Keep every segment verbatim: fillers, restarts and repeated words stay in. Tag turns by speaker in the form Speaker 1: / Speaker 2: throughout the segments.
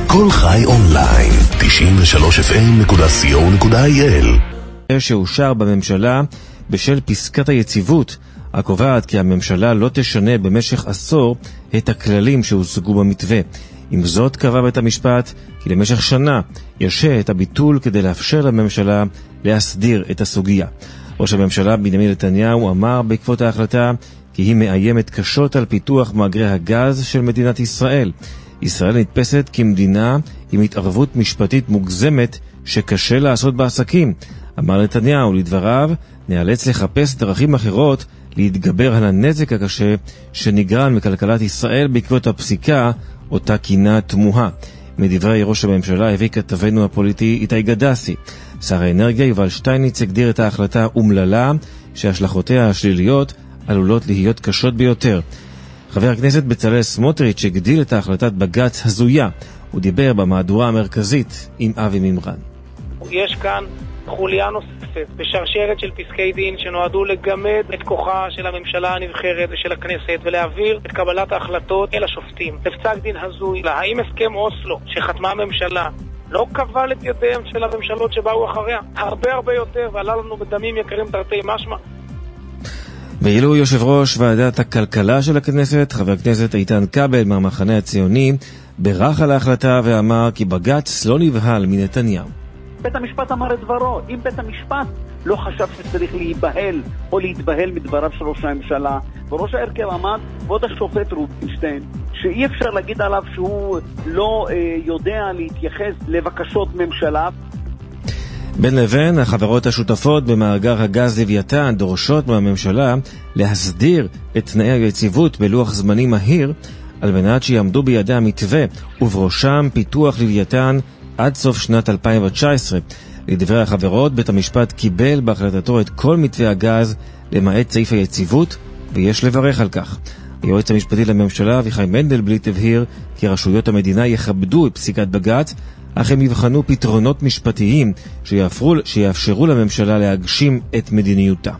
Speaker 1: כל חי אונליין, תשעים ושלוש אף אם נקודה סי או נקודה איי אל.
Speaker 2: שאושר בממשלה בשל פסקת היציבות, הקובעת כי הממשלה לא תשנה במשך עשור את הכללים שהושגו במתווה. עם זאת קבע בית המשפט כי למשך שנה ירשה את הביטול כדי לאפשר לממשלה להסדיר את הסוגיה. ראש הממשלה בנימין נתניהו אמר בעקבות ההחלטה כי היא מאיימת קשות על פיתוח מאגרי הגז של מדינת ישראל. ישראל נתפסת כמדינה עם התערבות משפטית מוגזמת שקשה לעשות בעסקים. אמר נתניהו, לדבריו, נאלץ לחפש דרכים אחרות להתגבר על הנזק הקשה שנגרם מכלכלת ישראל בעקבות הפסיקה אותה כינה תמוהה. מדברי ראש הממשלה הביא כתבנו הפוליטי איתי גדסי. שר האנרגיה יובל שטייניץ הגדיר את ההחלטה אומללה שהשלכותיה השליליות עלולות להיות קשות ביותר. חבר הכנסת בצלאל סמוטריץ' הגדיל את ההחלטת בג"ץ הזויה. הוא דיבר במהדורה המרכזית עם אבי מימרן.
Speaker 3: יש כאן חוליה נוספת בשרשרת של פסקי דין שנועדו לגמד את כוחה של הממשלה הנבחרת ושל הכנסת ולהעביר את קבלת ההחלטות אל השופטים. בפסק דין הזוי, האם הסכם אוסלו שחתמה הממשלה לא קבל את ידיהם של הממשלות שבאו אחריה? הרבה הרבה יותר, ועלה לנו בדמים יקרים תרתי משמע.
Speaker 2: ואילו יושב ראש ועדת הכלכלה של הכנסת, חבר הכנסת איתן כבל מהמחנה הציוני, ברח על ההחלטה ואמר כי בג"ץ לא נבהל מנתניהו.
Speaker 4: בית המשפט אמר את דברו. אם בית המשפט לא חשב שצריך להיבהל או להתבהל מדבריו של ראש הממשלה, וראש ההרכב עמד, ועוד השופט רובינשטיין, שאי אפשר להגיד עליו שהוא לא אה, יודע להתייחס לבקשות ממשלה.
Speaker 2: בין לבין, החברות השותפות במאגר הגז לוויתן דורשות מהממשלה להסדיר את תנאי היציבות בלוח זמנים מהיר, על מנת שיעמדו בידי המתווה, ובראשם פיתוח לוויתן עד סוף שנת אלפיים תשע עשרה. לדברי החברות, בית המשפט קיבל בהחלטתו את כל מתווה הגז למעט סעיף היציבות, ויש לברך על כך. היועץ המשפטי לממשלה אביחי מנדלבליט הבהיר כי רשויות המדינה יכבדו את פסיקת בג"ץ, אך הם יבחנו פתרונות משפטיים שיאפרו, שיאפשרו לממשלה להגשים את מדיניותה.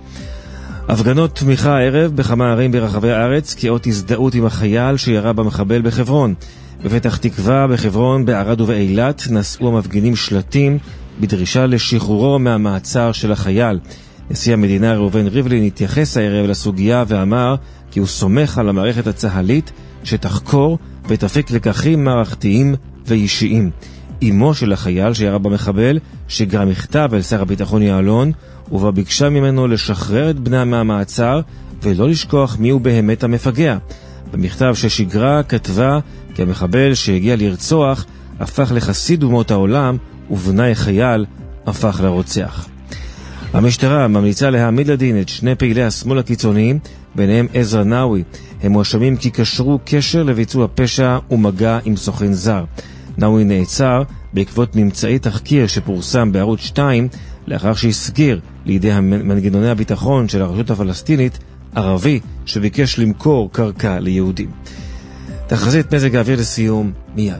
Speaker 2: הפגנות תמיכה הערב בכמה ערים ברחבי הארץ כאות הזדהות עם החייל שירה במחבל בחברון. בפתח תקווה, בחברון, בערד ובאילת נשאו המפגינים שלטים בדרישה לשחרורו מהמעצר של החייל. נשיא המדינה ראובן ריבלין התייחס הערב לסוגיה ואמר כי הוא סומך על המערכת הצהלית שתחקור ותפיק לקחים מערכתיים ואישיים. אמו של החייל שירה במחבל שגרם מכתב אל שר הביטחון יעלון ובה ביקשה ממנו לשחרר את בנה מהמעצר ולא לשכוח מי הוא באמת המפגע. במכתב ששגרה כתבה כי המחבל שהגיע לרצוח הפך לחסיד אומות העולם ובני חייל הפך לרוצח. המשטרה ממליצה להעמיד לדין את שני פעילי השמאל הקיצוניים, ביניהם עזרא נאווי. הם מואשמים כי קשרו קשר לביצוע פשע ומגע עם סוכן זר. נאווי נעצר בעקבות ממצאי תחקיר שפורסם בערוץ שתיים לאחר שהסגיר לידי מנגנוני הביטחון של הרשות הפלסטינית ערבי שביקש למכור קרקע ליהודים. תחזית מזג האוויר לסיום מיד.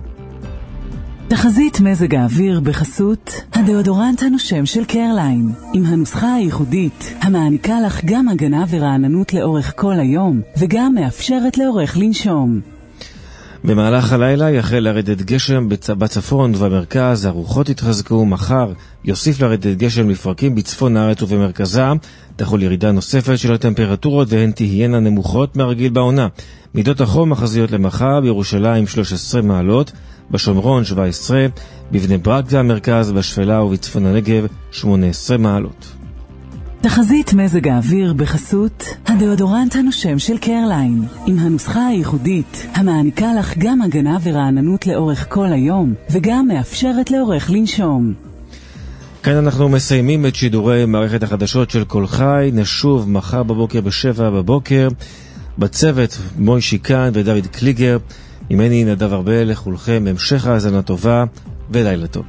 Speaker 5: תחזית מזג האוויר בחסות הדאודורנט הנושם של קרליין, עם הנוסחה הייחודית המעניקה לך גם הגנה ורעננות לאורך כל היום וגם מאפשרת לאורך לנשום.
Speaker 2: במהלך הלילה יחל לרדת גשם בצפון ובמרכז, הרוחות יתחזקו. מחר יוסיף לרדת גשם לפרקים בצפון הארץ ובמרכזה, תחול ירידה נוספת של הטמפרטורות והן תהיינה נמוכות מהרגיל בעונה. מידות החום מחזיות למחר: בירושלים שלוש עשרה מעלות, בשומרון שבע עשרה, בבני ברק והמרכז, בשפלה ובצפון הנגב שמונה עשרה מעלות.
Speaker 5: תחזית מזג האוויר בחסות הדאודורנט הנושם של קרליין, עם הנוסחה הייחודית המעניקה לך גם הגנה ורעננות לאורך כל היום וגם מאפשרת לאורך לנשום.
Speaker 2: כאן אנחנו מסיימים את שידורי מערכת החדשות של כל חי. נשוב מחר בבוקר בשבע בבוקר. בצוות מוישי קאן ודוד קליגר. ממני נדב ארבל, לכולכם המשך האזנה טובה ולילה טוב.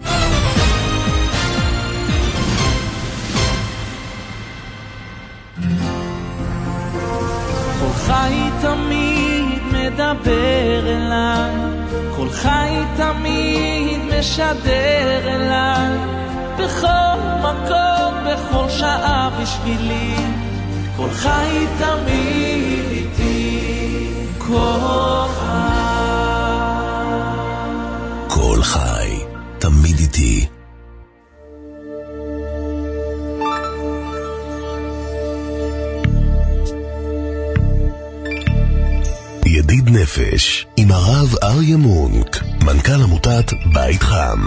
Speaker 6: כל חי תמיד מדבר אליי, כל חי תמיד משדר אליי, בכל מקום, בכל שעה בשבילי, כל חי תמיד איתי, כל חי.
Speaker 1: הכל חי, תמיד איתי. ידיד נפש עם הרב אריה מונק, מנכ"ל עמותת בית חם.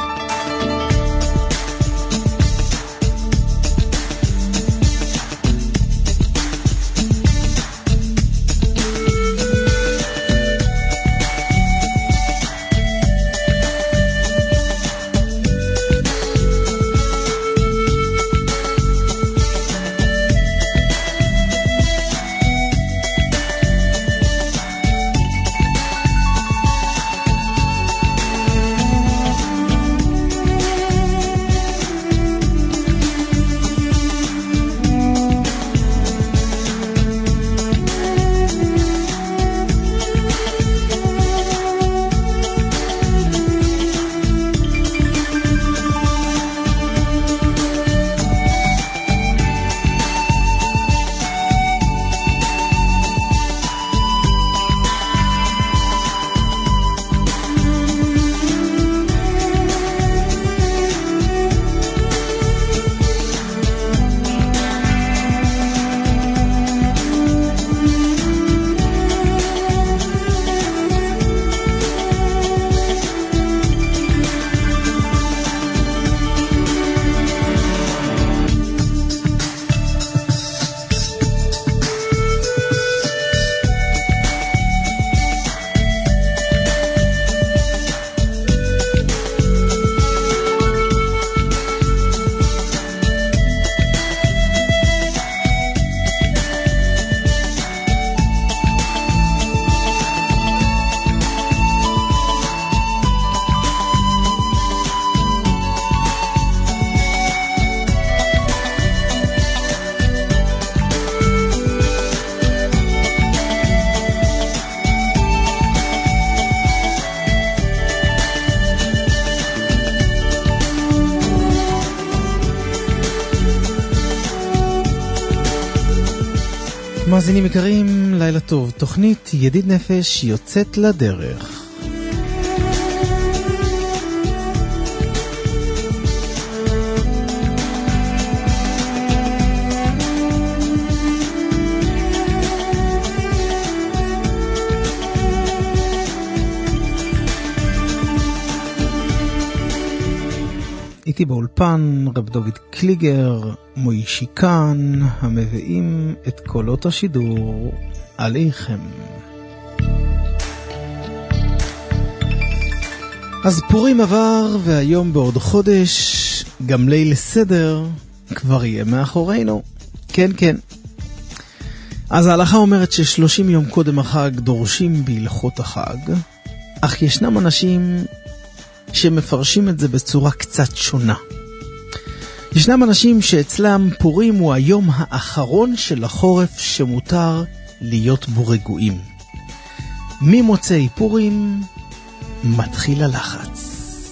Speaker 7: מאזינים יקרים, לילה טוב. תוכנית ידיד נפש יוצאת לדרך. איתי באולפן רב דוד קליגר, מוישי כאן, המביאים את קולות השידור עליכם. אז פורים עבר, והיום בעוד חודש גם ליל סדר כבר יהיה מאחורינו. כן, כן. אז ההלכה אומרת ששלושים יום קודם החג דורשים בהלכות החג, אך ישנם אנשים שמפרשים את זה בצורה קצת שונה. ישנם אנשים שאצלם פורים הוא היום האחרון של החורף שמותר להיות בו רגועים. ממוצאי פורים מתחיל הלחץ.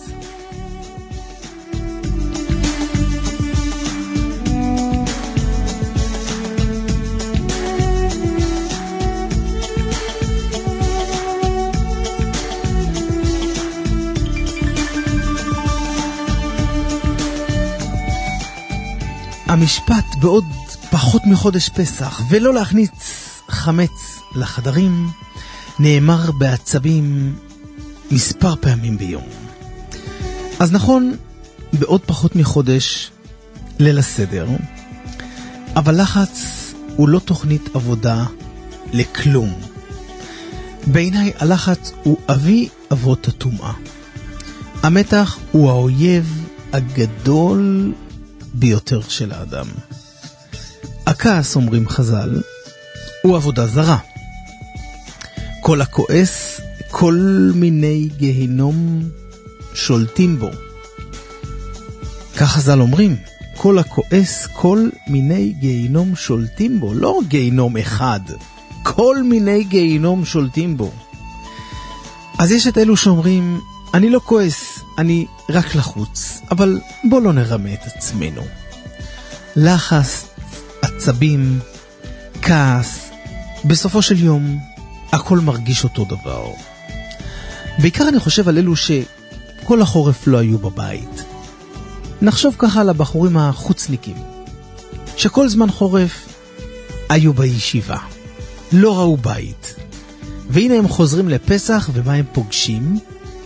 Speaker 7: המשפט בעוד פחות מחודש פסח ולא להכניס חמץ לחדרים נאמר בעצבים מספר פעמים ביום. אז נכון, בעוד פחות מחודש ליל הסדר, אבל לחץ הוא לא תוכנית עבודה לכלום. בעיניי הלחץ הוא אבי אבות הטומאה. המתח הוא האויב הגדול ביותר של האדם. הכעס, אומרים חז"ל, הוא עבודה זרה. כל הכועס, כל מיני גהינום שולטים בו. כך חז"ל אומרים, כל הכועס, כל מיני גהינום שולטים בו. לא גהינום אחד, כל מיני גהינום שולטים בו. אז יש את אלו שאומרים, אני לא כועס, אני רק לחוץ, אבל בוא לא נרמה את עצמנו. לחץ, עצבים, כעס, בסופו של יום, הכל מרגיש אותו דבר. בעיקר אני חושב על אלו כל החורף לא היו בבית. נחשוב ככה על הבחורים החוצניקים, שכל זמן חורף היו בישיבה, לא ראו בית. והנה הם חוזרים לפסח, ומה הם פוגשים?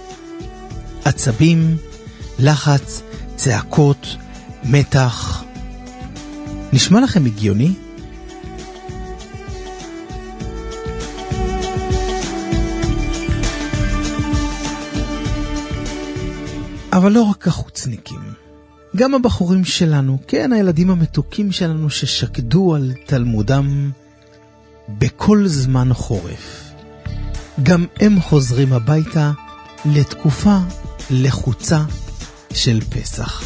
Speaker 7: עצבים, לחץ, צעקות, מתח. נשמע לכם הגיוני? אבל לא רק החוצניקים, גם הבחורים שלנו, כן, הילדים המתוקים שלנו ששקדו על תלמודם בכל זמן חורף, גם הם חוזרים הביתה לתקופה לחוצה של פסח.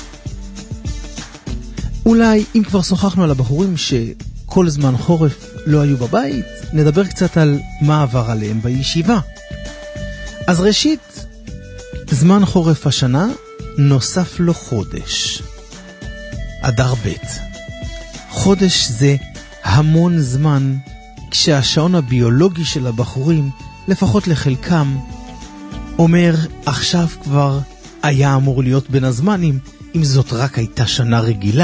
Speaker 7: אולי אם כבר שוחחנו על הבחורים שכל זמן חורף לא היו בבית, נדבר קצת על מה עבר עליהם בישיבה. אז ראשית, זמן חורף השנה נוסף לו חודש, אדר ב'. חודש זה המון זמן, כשהשעון הביולוגי של הבחורים, לפחות לחלקם, אומר עכשיו כבר היה אמור להיות בין הזמנים, אם זאת רק הייתה שנה רגילה.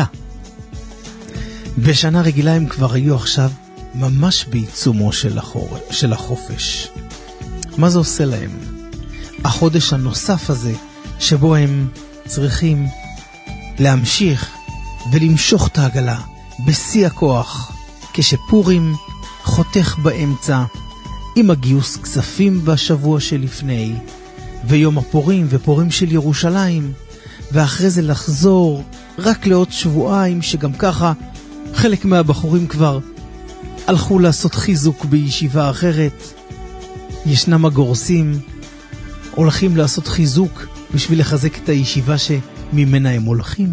Speaker 7: בשנה רגילה הם כבר היו עכשיו ממש בעיצומו של, החור... של החופש. מה זה עושה להם? החודש הנוסף הזה, שבו הם צריכים להמשיך ולמשוך את העגלה בשיא הכוח, כשפורים חותך באמצע, עם הגיוס כספים בשבוע שלפני, ויום הפורים ופורים של ירושלים, ואחרי זה לחזור רק לעוד שבועיים, שגם ככה חלק מהבחורים כבר הלכו לעשות חיזוק בישיבה אחרת. ישנם הגורסים הולכים לעשות חיזוק בשביל לחזק את הישיבה שממנה הם הולכים.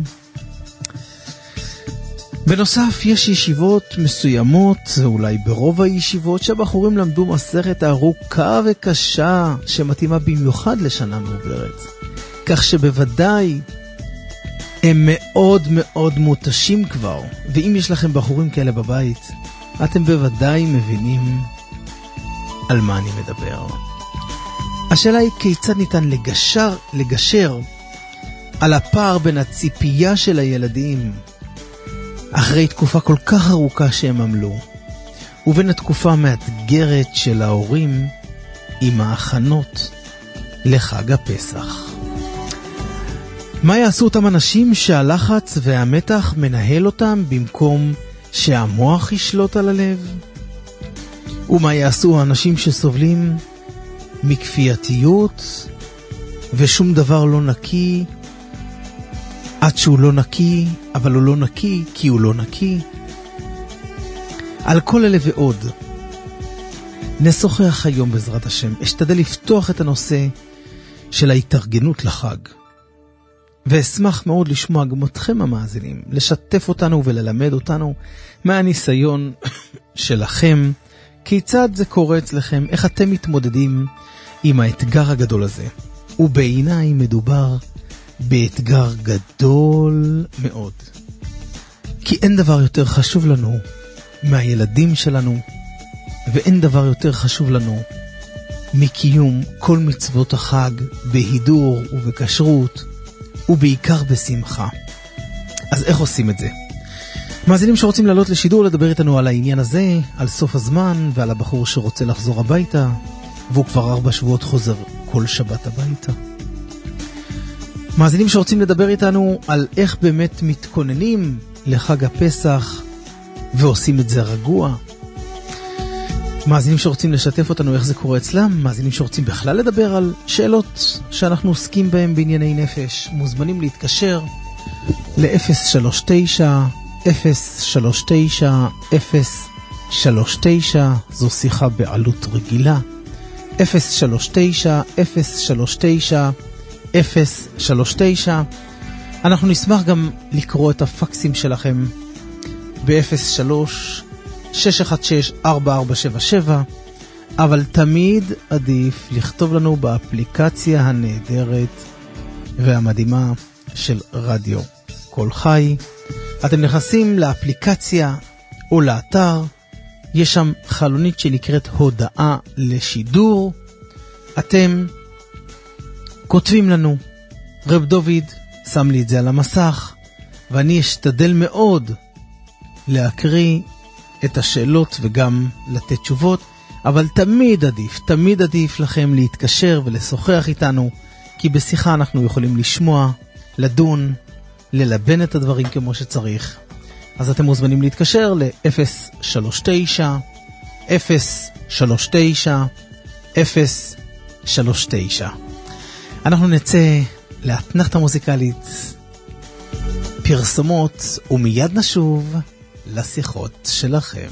Speaker 7: בנוסף, יש ישיבות מסוימות, אולי ברוב הישיבות, שהבחורים למדו מסכת ארוכה וקשה, שמתאימה במיוחד לשנה מעוברת. כך שבוודאי הם מאוד מאוד מותשים כבר. ואם יש לכם בחורים כאלה בבית, אתם בוודאי מבינים על מה אני מדבר. השאלה היא כיצד ניתן לגשר, לגשר על הפער בין הציפייה של הילדים אחרי תקופה כל כך ארוכה שהם עמלו, ובין התקופה המאתגרת של ההורים עם ההכנות לחג הפסח. מה יעשו אותם אנשים שהלחץ והמתח מנהל אותם במקום שהמוח ישלוט על הלב? ומה יעשו האנשים שסובלים מכפייתיות ושום דבר לא נקי, עד שהוא לא נקי, אבל הוא לא נקי כי הוא לא נקי? על כל אלה ועוד נשוחח היום בעזרת השם. אשתדל לפתוח את הנושא של ההתארגנות לחג, ואשמח מאוד לשמוע גם אתכם המאזינים, לשתף אותנו וללמד אותנו מהניסיון שלכם, כיצד זה קורה אצלכם, איך אתם מתמודדים עם האתגר הגדול הזה. ובעיניי מדובר באתגר גדול מאוד, כי אין דבר יותר חשוב לנו מהילדים שלנו, ואין דבר יותר חשוב לנו מקיום כל מצוות החג בהידור ובקשרות, ובעיקר בשמחה. אז איך עושים את זה? מאזינים שרוצים לעלות לשידור, לדבר איתנו על העניין הזה, על סוף הזמן ועל הבחור שרוצה לחזור הביתה, והוא כבר ארבע שבועות חוזר כל שבת הביתה. מאזינים שרוצים לדבר איתנו על איך באמת מתכוננים לחג הפסח ועושים את זה רגוע. מאזינים שרוצים לשתף אותנו איך זה קורה אצלם, מאזינים שרוצים בכלל לדבר על שאלות שאנחנו עוסקים בהם בענייני נפש, מוזמנים להתקשר ל-אפס שלוש תשע אפס שלוש תשע אפס שלוש תשע, זו שיחה בעלות רגילה. אפס שלוש תשע אפס שלוש תשע אפס שלוש תשע. אנחנו נשמח גם לקרוא את הפקסים שלכם ב-אפס שלוש שש אחת שש ארבע ארבע שבע שבע, אבל תמיד עדיף לכתוב לנו באפליקציה הנהדרת והמדהימה של רדיו קול חי. אתם נכנסים לאפליקציה או לאתר, יש שם חלונית שנקראת הודעה לשידור. אתם כותבים לנו רב דוד שם לי את זה על המסך, ואני אשתדל מאוד להקריא את השאלות וגם לתת תשובות, אבל תמיד עדיף, תמיד עדיף לכם להתקשר ולשוחח איתנו, כי בשיחה אנחנו יכולים לשמוע, לדון, ללבן את הדברים כמו שצריך. אז אתם מוזמנים להתקשר ל-אפס שלוש תשע אפס שלוש תשע אפס שלוש תשע. אנחנו נצא לאתנחתה מוזיקלית, פרסומות, ומיד נשוב לשיחות שלכם.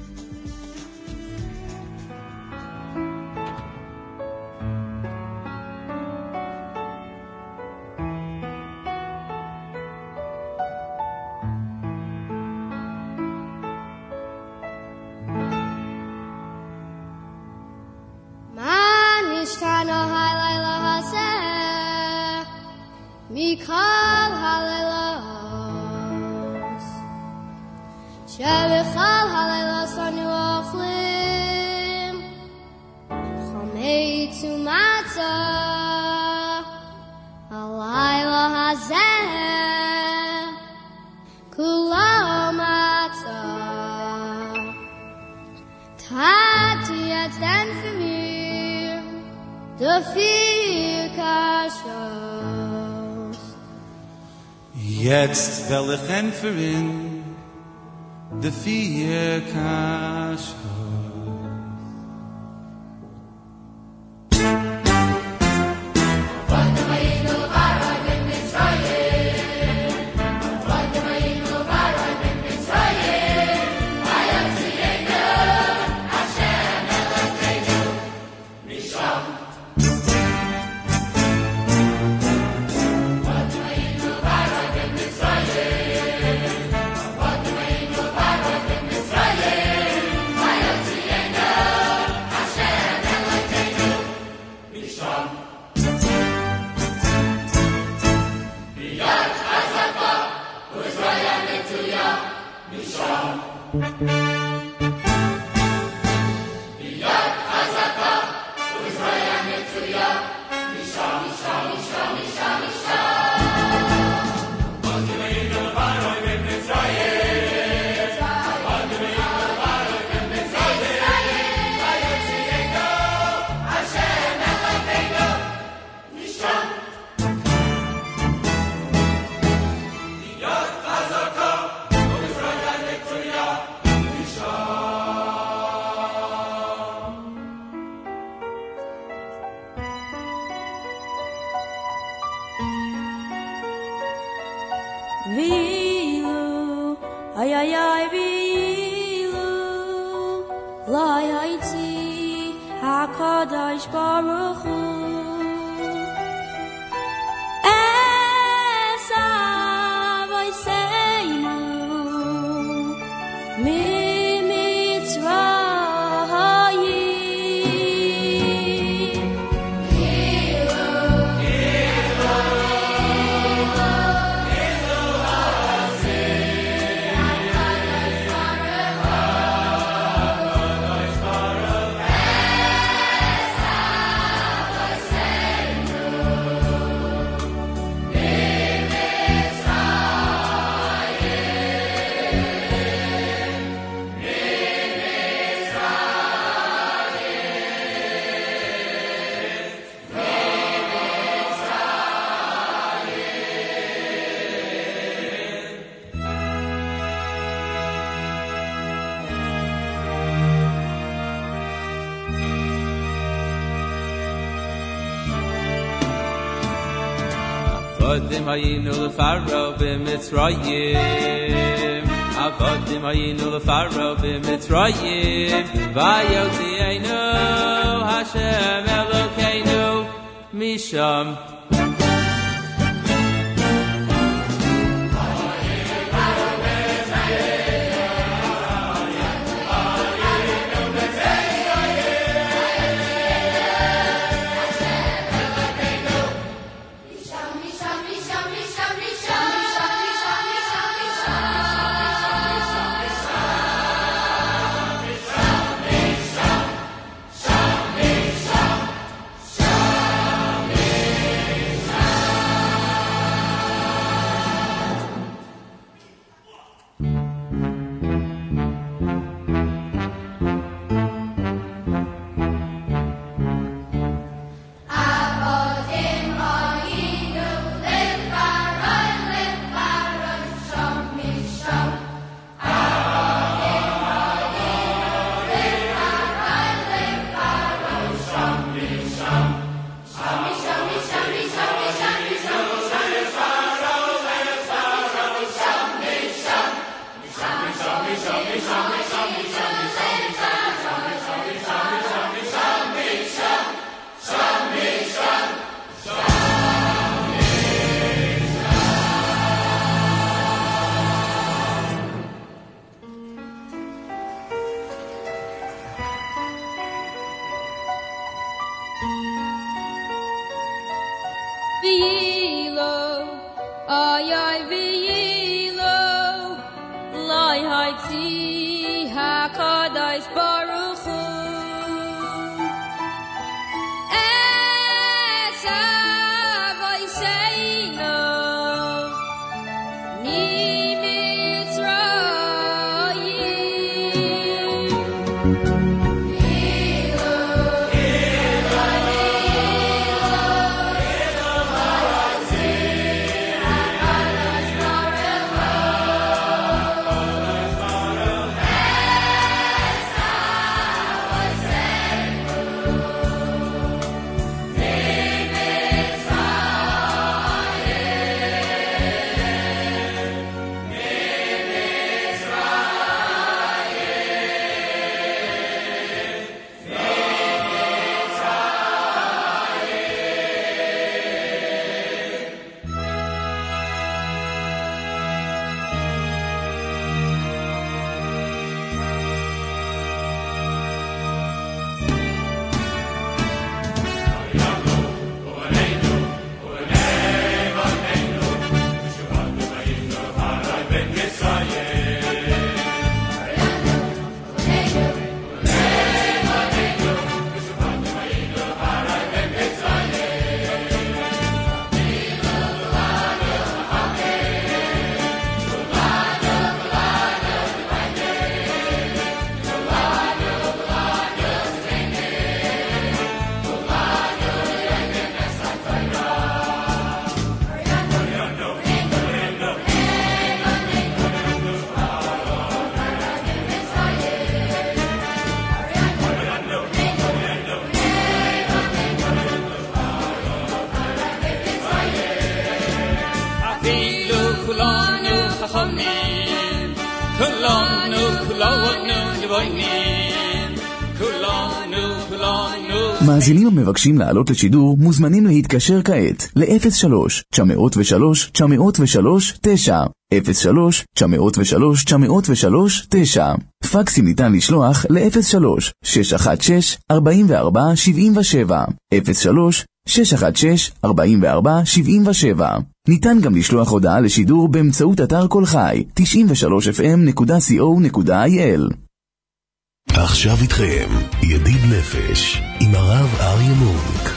Speaker 8: Jetzt will ich entfernen de vier Kaschos.
Speaker 6: Avodim ayinu lefaro b'mitzrayim Avodim ayinu lefaro b'mitzrayim Vayotzienu Hashem Elokeinu Misham
Speaker 9: V'yilo, ay ay v'yilo, lai haitzi HaKadosh Baruch Hu. Es avoseinu
Speaker 10: מאזינים המבקשים לעלות לשידור מוזמנים להתקשר כעת ל-אפס שלוש תשע אפס שלוש תשע אפס שלוש תשע אפס שלוש תשע אפס שלוש תשע אפס שלוש תשע. פקסים ניתן לשלוח ל-אפס שלוש שש אחת שש ארבע ארבע שבע שבע אפס שלוש שש אחת שש ארבע ארבע שבע שבע. ניתן גם לשלוח הודעה לשידור באמצעות אתר כל חי תשעים ושלוש אף אם נקודה סי או נקודה איי אל.
Speaker 1: עכשיו איתכם ידיד נפש עם הרב אריה מונק.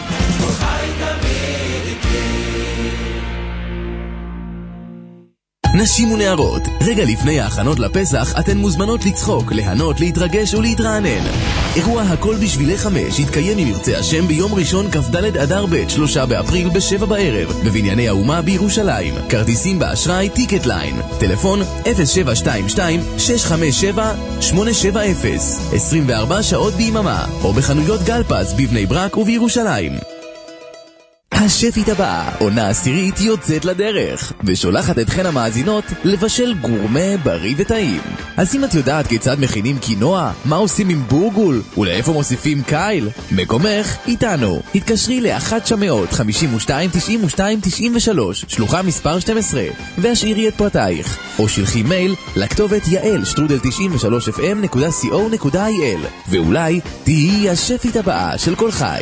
Speaker 11: נשים ונערות, רגע לפני ההכנות לפסח אתן מוזמנות לצחוק, להנות, להתרגש ולהתרענן. אירוע הכל בשבילי חמש יתקיים עם ירצה השם ביום ראשון כ"ד אדר ב' שלושה באפריל בשבע בערב בבנייני האומה בירושלים. כרטיסים באשראי טיקט ליין. טלפון אפס שבע שתיים שתיים שש חמש שבע שמונה שבע אפס עשרים וארבע שעות ביממה או בחנויות גלפז בבני ברק ובירושלים. השפית הבאה, עונה עשירית יוצאת לדרך, ושולחת אתכן המאזינות לבשל גורמה בריא וטעים. אז אם את יודעת כיצד מכינים קינוע, מה עושים עם בורגול, ולאיפה מוסיפים קייל, מקומך איתנו. התקשרי ל-אחת תשע חמש שתיים תשעים ושתיים תשעים ושלוש, שלוחה מספר שתים עשרה, והשאירי את פרטייך. או שלחי מייל לכתובת יעל שטרודל תשעים ושלוש אף אם נקודה סי או נקודה איי אל, ואולי תהיי השפית הבאה של כל חי.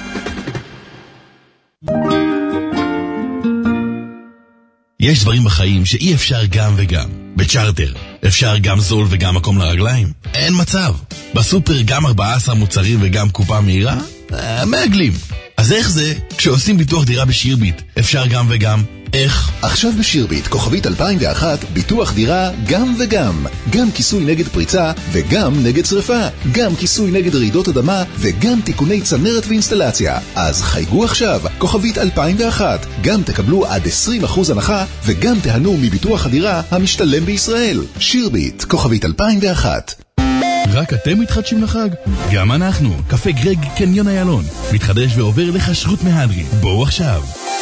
Speaker 12: יש דברים בחיים שאי אפשר גם וגם. בצ'ארטר אפשר גם זול וגם מקום לרגליים? אין מצב. בסופר גם ארבעה עשר מוצרים וגם קופה מהירה? אה, מעגלים. אז איך זה כשעושים ביטוח דירה בשירביט? אפשר גם וגם. איך?
Speaker 13: עכשיו בשירביט, כוכבית אלפיים ואחת, ביטוח דירה גם וגם. גם כיסוי נגד פריצה וגם נגד שריפה. גם כיסוי נגד רעידות אדמה וגם תיקוני צנרת ואינסטלציה. אז חייגו עכשיו, כוכבית אלפיים ואחת. גם תקבלו עד עשרים אחוז הנחה וגם תהנו מביטוח הדירה המשתלם בישראל. שירביט, כוכבית אלפיים ואחת.
Speaker 12: רק אתם מתחדשים לחג? גם אנחנו. קפה גרג קניון איילון מתחדש ועובר לכשרות מהדרין. בואו עכשיו.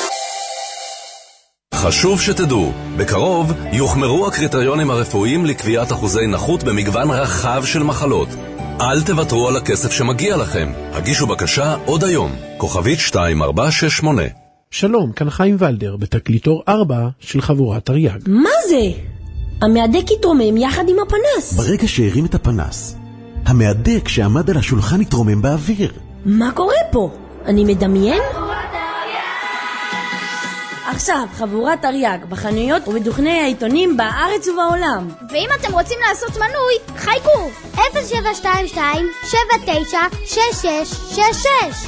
Speaker 14: חשוב שתדעו, בקרוב יוחמרו הקריטריונים הרפואיים לקביעת אחוזי נכות במגוון רחב של מחלות. אל תוותרו על הכסף שמגיע לכם. הגישו בקשה עוד היום. כוכבית שתיים ארבע שש שמונה.
Speaker 15: שלום, כאן חיים ולדר בתקליטור ארבע של חבורת תרי"ג.
Speaker 16: מה זה? המהדק התרומם יחד עם הפנס.
Speaker 17: ברגע שהרים את הפנס, המהדק שעמד על השולחן התרומם באוויר.
Speaker 16: מה קורה פה? אני מדמיין? עכשיו חבורת תרי"ג בחנויות ובדוכני העיתונים בארץ ובעולם.
Speaker 18: ואם אתם רוצים לעשות מנוי, חייגו אפס שבע שתיים שתיים שבע תשע שש שש שש שש.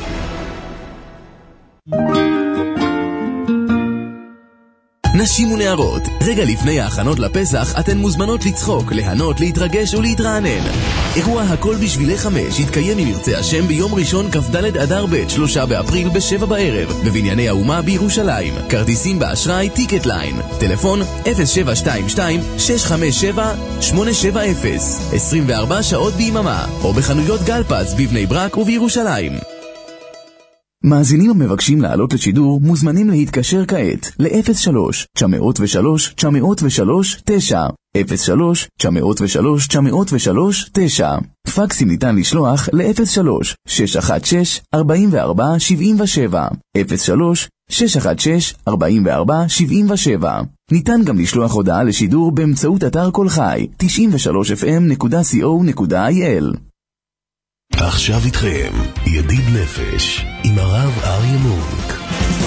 Speaker 11: נשים ונערות, רגע לפני ההכנות לפסח אתן מוזמנות לצחוק, ליהנות, להתרגש ולהתרענן. אירוע הכל בשבילי חמש יתקיים אם ירצה השם ביום ראשון כ"ד אדר ב' שלושה באפריל בשבע בערב בבנייני האומה בירושלים. כרטיסים באשראי טיקט ליין. טלפון אפס שבע שתיים שתיים שש חמש שבע שמונה שבע אפס, עשרים וארבע שעות ביממה, או בחנויות גלפז בבני ברק ובירושלים.
Speaker 10: מאזינים המבקשים לעלות לשידור מוזמנים להתקשר כעת ל-אפס שלוש תשע אפס שלוש תשע אפס שלוש תשע אפס שלוש תשע אפס שלוש תשע אפס שלוש תשע. פקסים ניתן לשלוח ל-אפס שלוש שש אחת שש ארבע ארבע שבע שבע אפס שלוש שש אחת שש ארבע ארבע שבע שבע. ניתן גם לשלוח הודעה לשידור באמצעות אתר כל חי תשעים ושלוש אף אם נקודה סי או נקודה איי אל.
Speaker 1: עכשיו איתכם ידיד נפש עם הרב אריה מונק.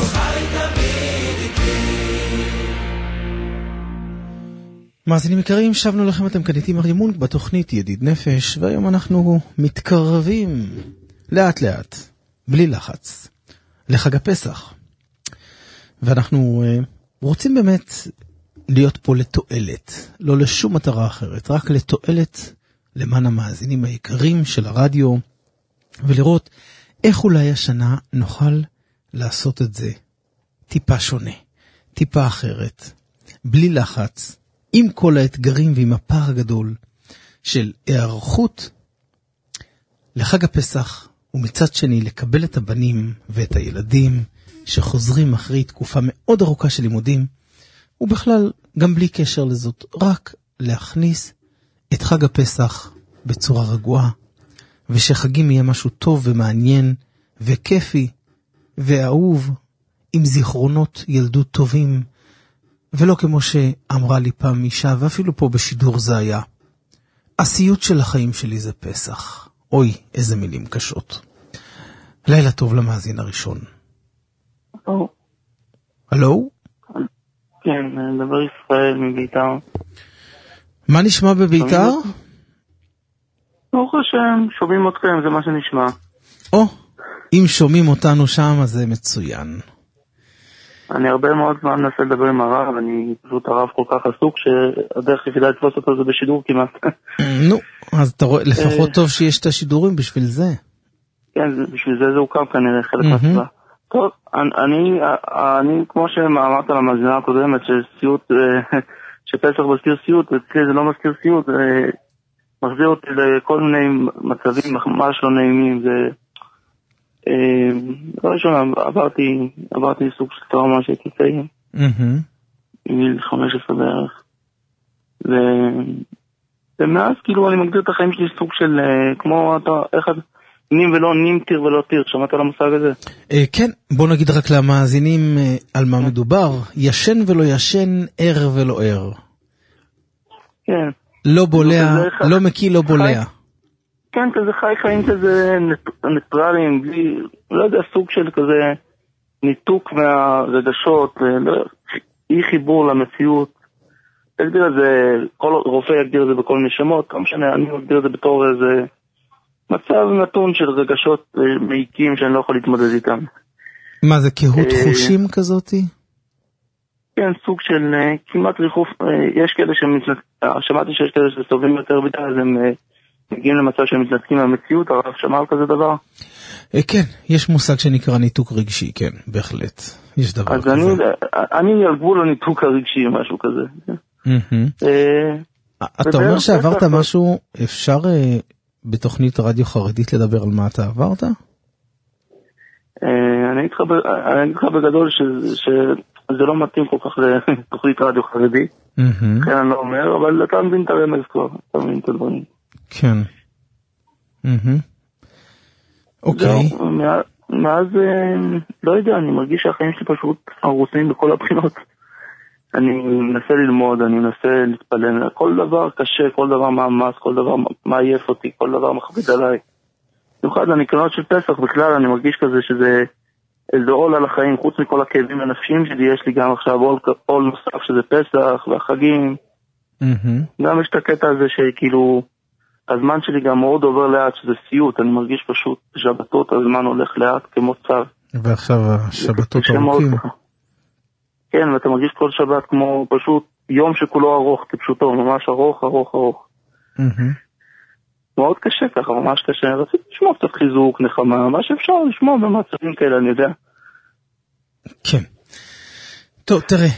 Speaker 7: מאזינים יקרים, שבנו לכם, אתם כאן איתי אריה מונק בתוכנית ידיד נפש, והיום אנחנו מתקרבים לאט לאט, בלי לחץ, לחג הפסח. ואנחנו uh, רוצים באמת להיות פה לתועלת, לא לשום מטרה אחרת, רק לתועלת למען המאזינים היקרים של הרדיו, ולראות איך אולי השנה נוכל לעשות את זה טיפה שונה, טיפה אחרת, בלי לחץ, עם כל האתגרים ועם הפער הגדול של הערכות לחג הפסח, ומצד שני לקבל את הבנים ואת הילדים שחוזרים אחרי תקופה מאוד ארוכה של לימודים, ובכלל גם בלי קשר לזאת, רק להכניס את חג הפסח בצורה רגועה, ושחגים יהיה משהו טוב ומעניין וכיפי ואהוב, עם זיכרונות ילדות טובים, ולא כמו שאמרה לי פעם אישה, ואפילו פה בשידור זה היה, הסיוט של החיים שלי זה פסח. אוי, איזה מילים קשות. לילה טוב למאזין הראשון.
Speaker 19: הלו?
Speaker 7: הלו?
Speaker 19: כן, דבר ישראל מביתר.
Speaker 7: מה נשמע בביתר?
Speaker 19: ברוך השם, שומעים אתכם, זה מה שנשמע.
Speaker 7: או, אם שומעים אותנו שם, אז זה מצוין.
Speaker 19: אני הרבה מאוד זמן מנסה לדבר עם הרב, אני פשוט הרב כל כך עסוק, שהדרך היחידה לתפוס אותו זה בשידור כמעט.
Speaker 7: נו, אז אתה רואה, לפחות טוב שיש את השידורים בשביל זה.
Speaker 19: כן, בשביל זה זה הוקם כנראה חלק מהסיבה. טוב, אני, אני, כמו שאמרת למאזינה הקודמת, שסיוט, שפסח מזכיר סיוט, אצלי זה לא מזכיר סיוט, זה מחזיר אותי לכל מיני מצבים ממש לא נעימים. זה לא ראשון, עברתי עברתי סוג של טראומה שהייתי צעיר, בגיל חמש עשרה בערך, ומאז כאילו אני מגדיר את החיים שלי סוג של כמו אתה, איך נים ולא נים, טיר ולא טיר. שמעת על המושג הזה?
Speaker 7: כן, בוא נגיד רק למאזינים על מה מדובר. ישן ולא ישן, ער ולא ער.
Speaker 19: כן.
Speaker 7: לא בולע, לא מקיא, לא בולע.
Speaker 19: כן, כזה חי חיים כזה ניטרליים, בלי, לא יודע, סוג של כזה ניתוק מהרגשות, אי חיבור למציאות. תגדיר את זה, כל רופא יגדיר את זה בכל מיני שמות, לא משנה, אני מגדיר את זה בתור איזה מצב נתון של רגשות מעיקים שאני לא יכול להתמודד איתם.
Speaker 7: מה זה, קהות חושים כזאתי?
Speaker 19: כן, סוג של כמעט ריחוף, יש כאלה שמעתי שיש כאלה שסובבים יותר ביתה, אז הם מגיעים למצב שהם מתנתקים מהמציאות. הרב שמע על כזה דבר?
Speaker 7: כן, יש מושג שנקרא ניתוק רגשי, כן, בהחלט, יש דבר כזה.
Speaker 19: אז אני על גבול הניתוק הרגשי, משהו כזה.
Speaker 7: אתה אומר שעברת משהו, אפשר בתוכנית רדיו חרדית לדבר על מה אתה עברת?
Speaker 19: אני אגיד לך בגדול שזה לא מתאים כל כך לתוכנית רדיו חרדית, כן אני לא אומר, אבל אתה מבין את הרמז כבר, אתה מבין את הדברים.
Speaker 7: כן. אוקיי.
Speaker 19: מאז, לא יודע, אני מרגיש שהחיים שלי פשוט הרוסים בכל הבחינות. אני מנסה ללמוד, אני מנסה להתפלל, כל דבר קשה, כל דבר מאמץ, כל דבר מעייף אותי, כל דבר מכביד עליי. במיוחד הניקיונות של פסח בכלל, אני מרגיש כזה שזה איזה עול על החיים, חוץ מכל הכאבים הנפשיים שלי, יש לי גם עכשיו עול, עול נוסף שזה פסח והחגים. Mm-hmm. גם יש את הקטע הזה שכאילו, הזמן שלי גם מאוד עובר לאט, שזה סיוט, אני מרגיש פשוט שבתות, הזמן הולך לאט כמו צו.
Speaker 7: ועכשיו השבתות ארוכים.
Speaker 19: כן, ואתה מרגיש כל שבת כמו פשוט יום שכולו ארוך, כפשוטו, ממש ארוך, ארוך, ארוך. Mm-hmm. מאוד קשה ככה, ממש קשה. רציתי לשמוע קצת חיזוק, נחמה, מה שאפשר לשמוע במצבים כאלה, אני יודע.
Speaker 7: כן. טוב, תראה,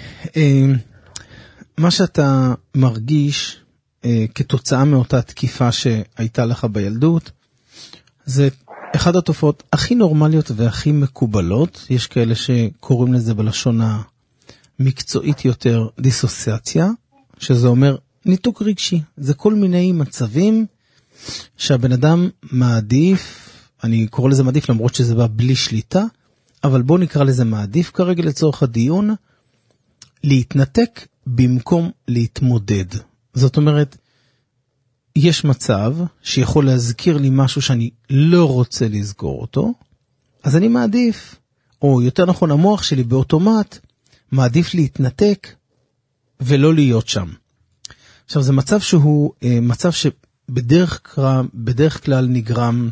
Speaker 7: מה שאתה מרגיש כתוצאה מאותה תקיפה שהייתה לך בילדות, זה אחד התופעות הכי נורמליות והכי מקובלות. יש כאלה שקוראים לזה בלשון המקצועית יותר דיסוציאציה, שזה אומר ניתוק רגשי. זה כל מיני מצבים שהבן אדם מעדיף, אני קורא לזה מעדיף למרות שזה בא בלי שליטה, אבל בוא נקרא לזה מעדיף כרגע לצורך הדיון, להתנתק במקום להתמודד. זאת אומרת, יש מצב שיכול להזכיר לי משהו שאני לא רוצה לזכור אותו, אז אני מעדיף, או יותר נכון המוח שלי באוטומט, מעדיף להתנתק ולא להיות שם. עכשיו זה מצב שהוא מצב שבדרך כלל, בדרך כלל נגרם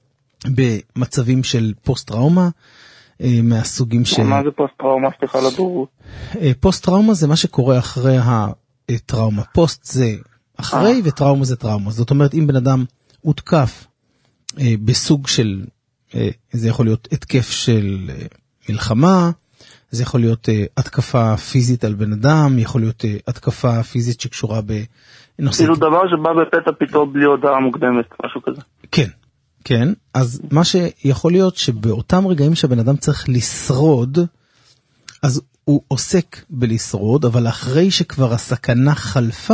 Speaker 7: במצבים של פוסט-טראומה, מהסוגים ש...
Speaker 19: מה זה פוסט-טראומה? סליחה לדורות.
Speaker 7: פוסט-טראומה זה מה שקורה אחרי הטראומה. פוסט זה אחרי וטראומה זה טראומה. זאת אומרת, אם בן אדם הותקף בסוג של, זה יכול להיות התקף של מלחמה, זה יכול להיות התקפה פיזית על בן אדם, יכול להיות התקפה פיזית שקשורה בנושא...
Speaker 19: כאילו דבר שבא בפתע פתאום בלי הודעה מוקדמת, משהו כזה.
Speaker 7: כן, כן. אז מה שיכול להיות שבאותם רגעים שהבן אדם צריך לשרוד, אז הוא עוסק בלשרוד, אבל אחרי שכבר הסכנה חלפה,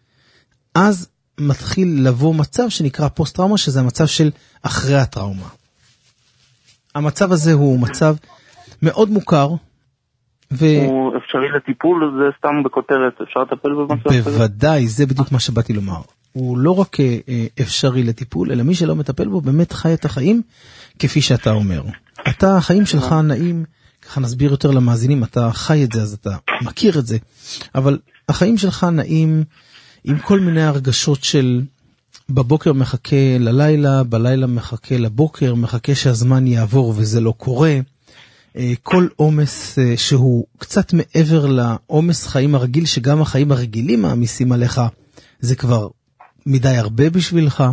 Speaker 7: אז מתחיל לבוא מצב שנקרא פוסט-טראומה, שזה המצב של אחרי הטראומה. המצב הזה הוא מצב מאוד מוכר,
Speaker 19: ו... הוא אפשרי לטיפול, זה סתם בכותרת, אפשר לטפל במצב כזה?
Speaker 7: בוודאי, זה בדיוק מה שבאתי לומר. הוא לא רק אפשרי לטיפול, אלא מי שלא מטפל בו באמת חי את החיים כפי שאתה אומר. אתה, החיים שלך נעים, ככה נסביר יותר למאזינים, אתה חי את זה, אז אתה מכיר את זה, אבל החיים שלך נעים עם כל מיני הרגשות של בבוקר מחכה ללילה, בלילה מחכה לבוקר, מחכה שהזמן יעבור וזה לא קורה. כל עומס שהוא קצת מעבר לעומס חיים הרגיל, שגם החיים הרגילים מעמיסים עליך, זה כבר מדי הרבה בשבילך.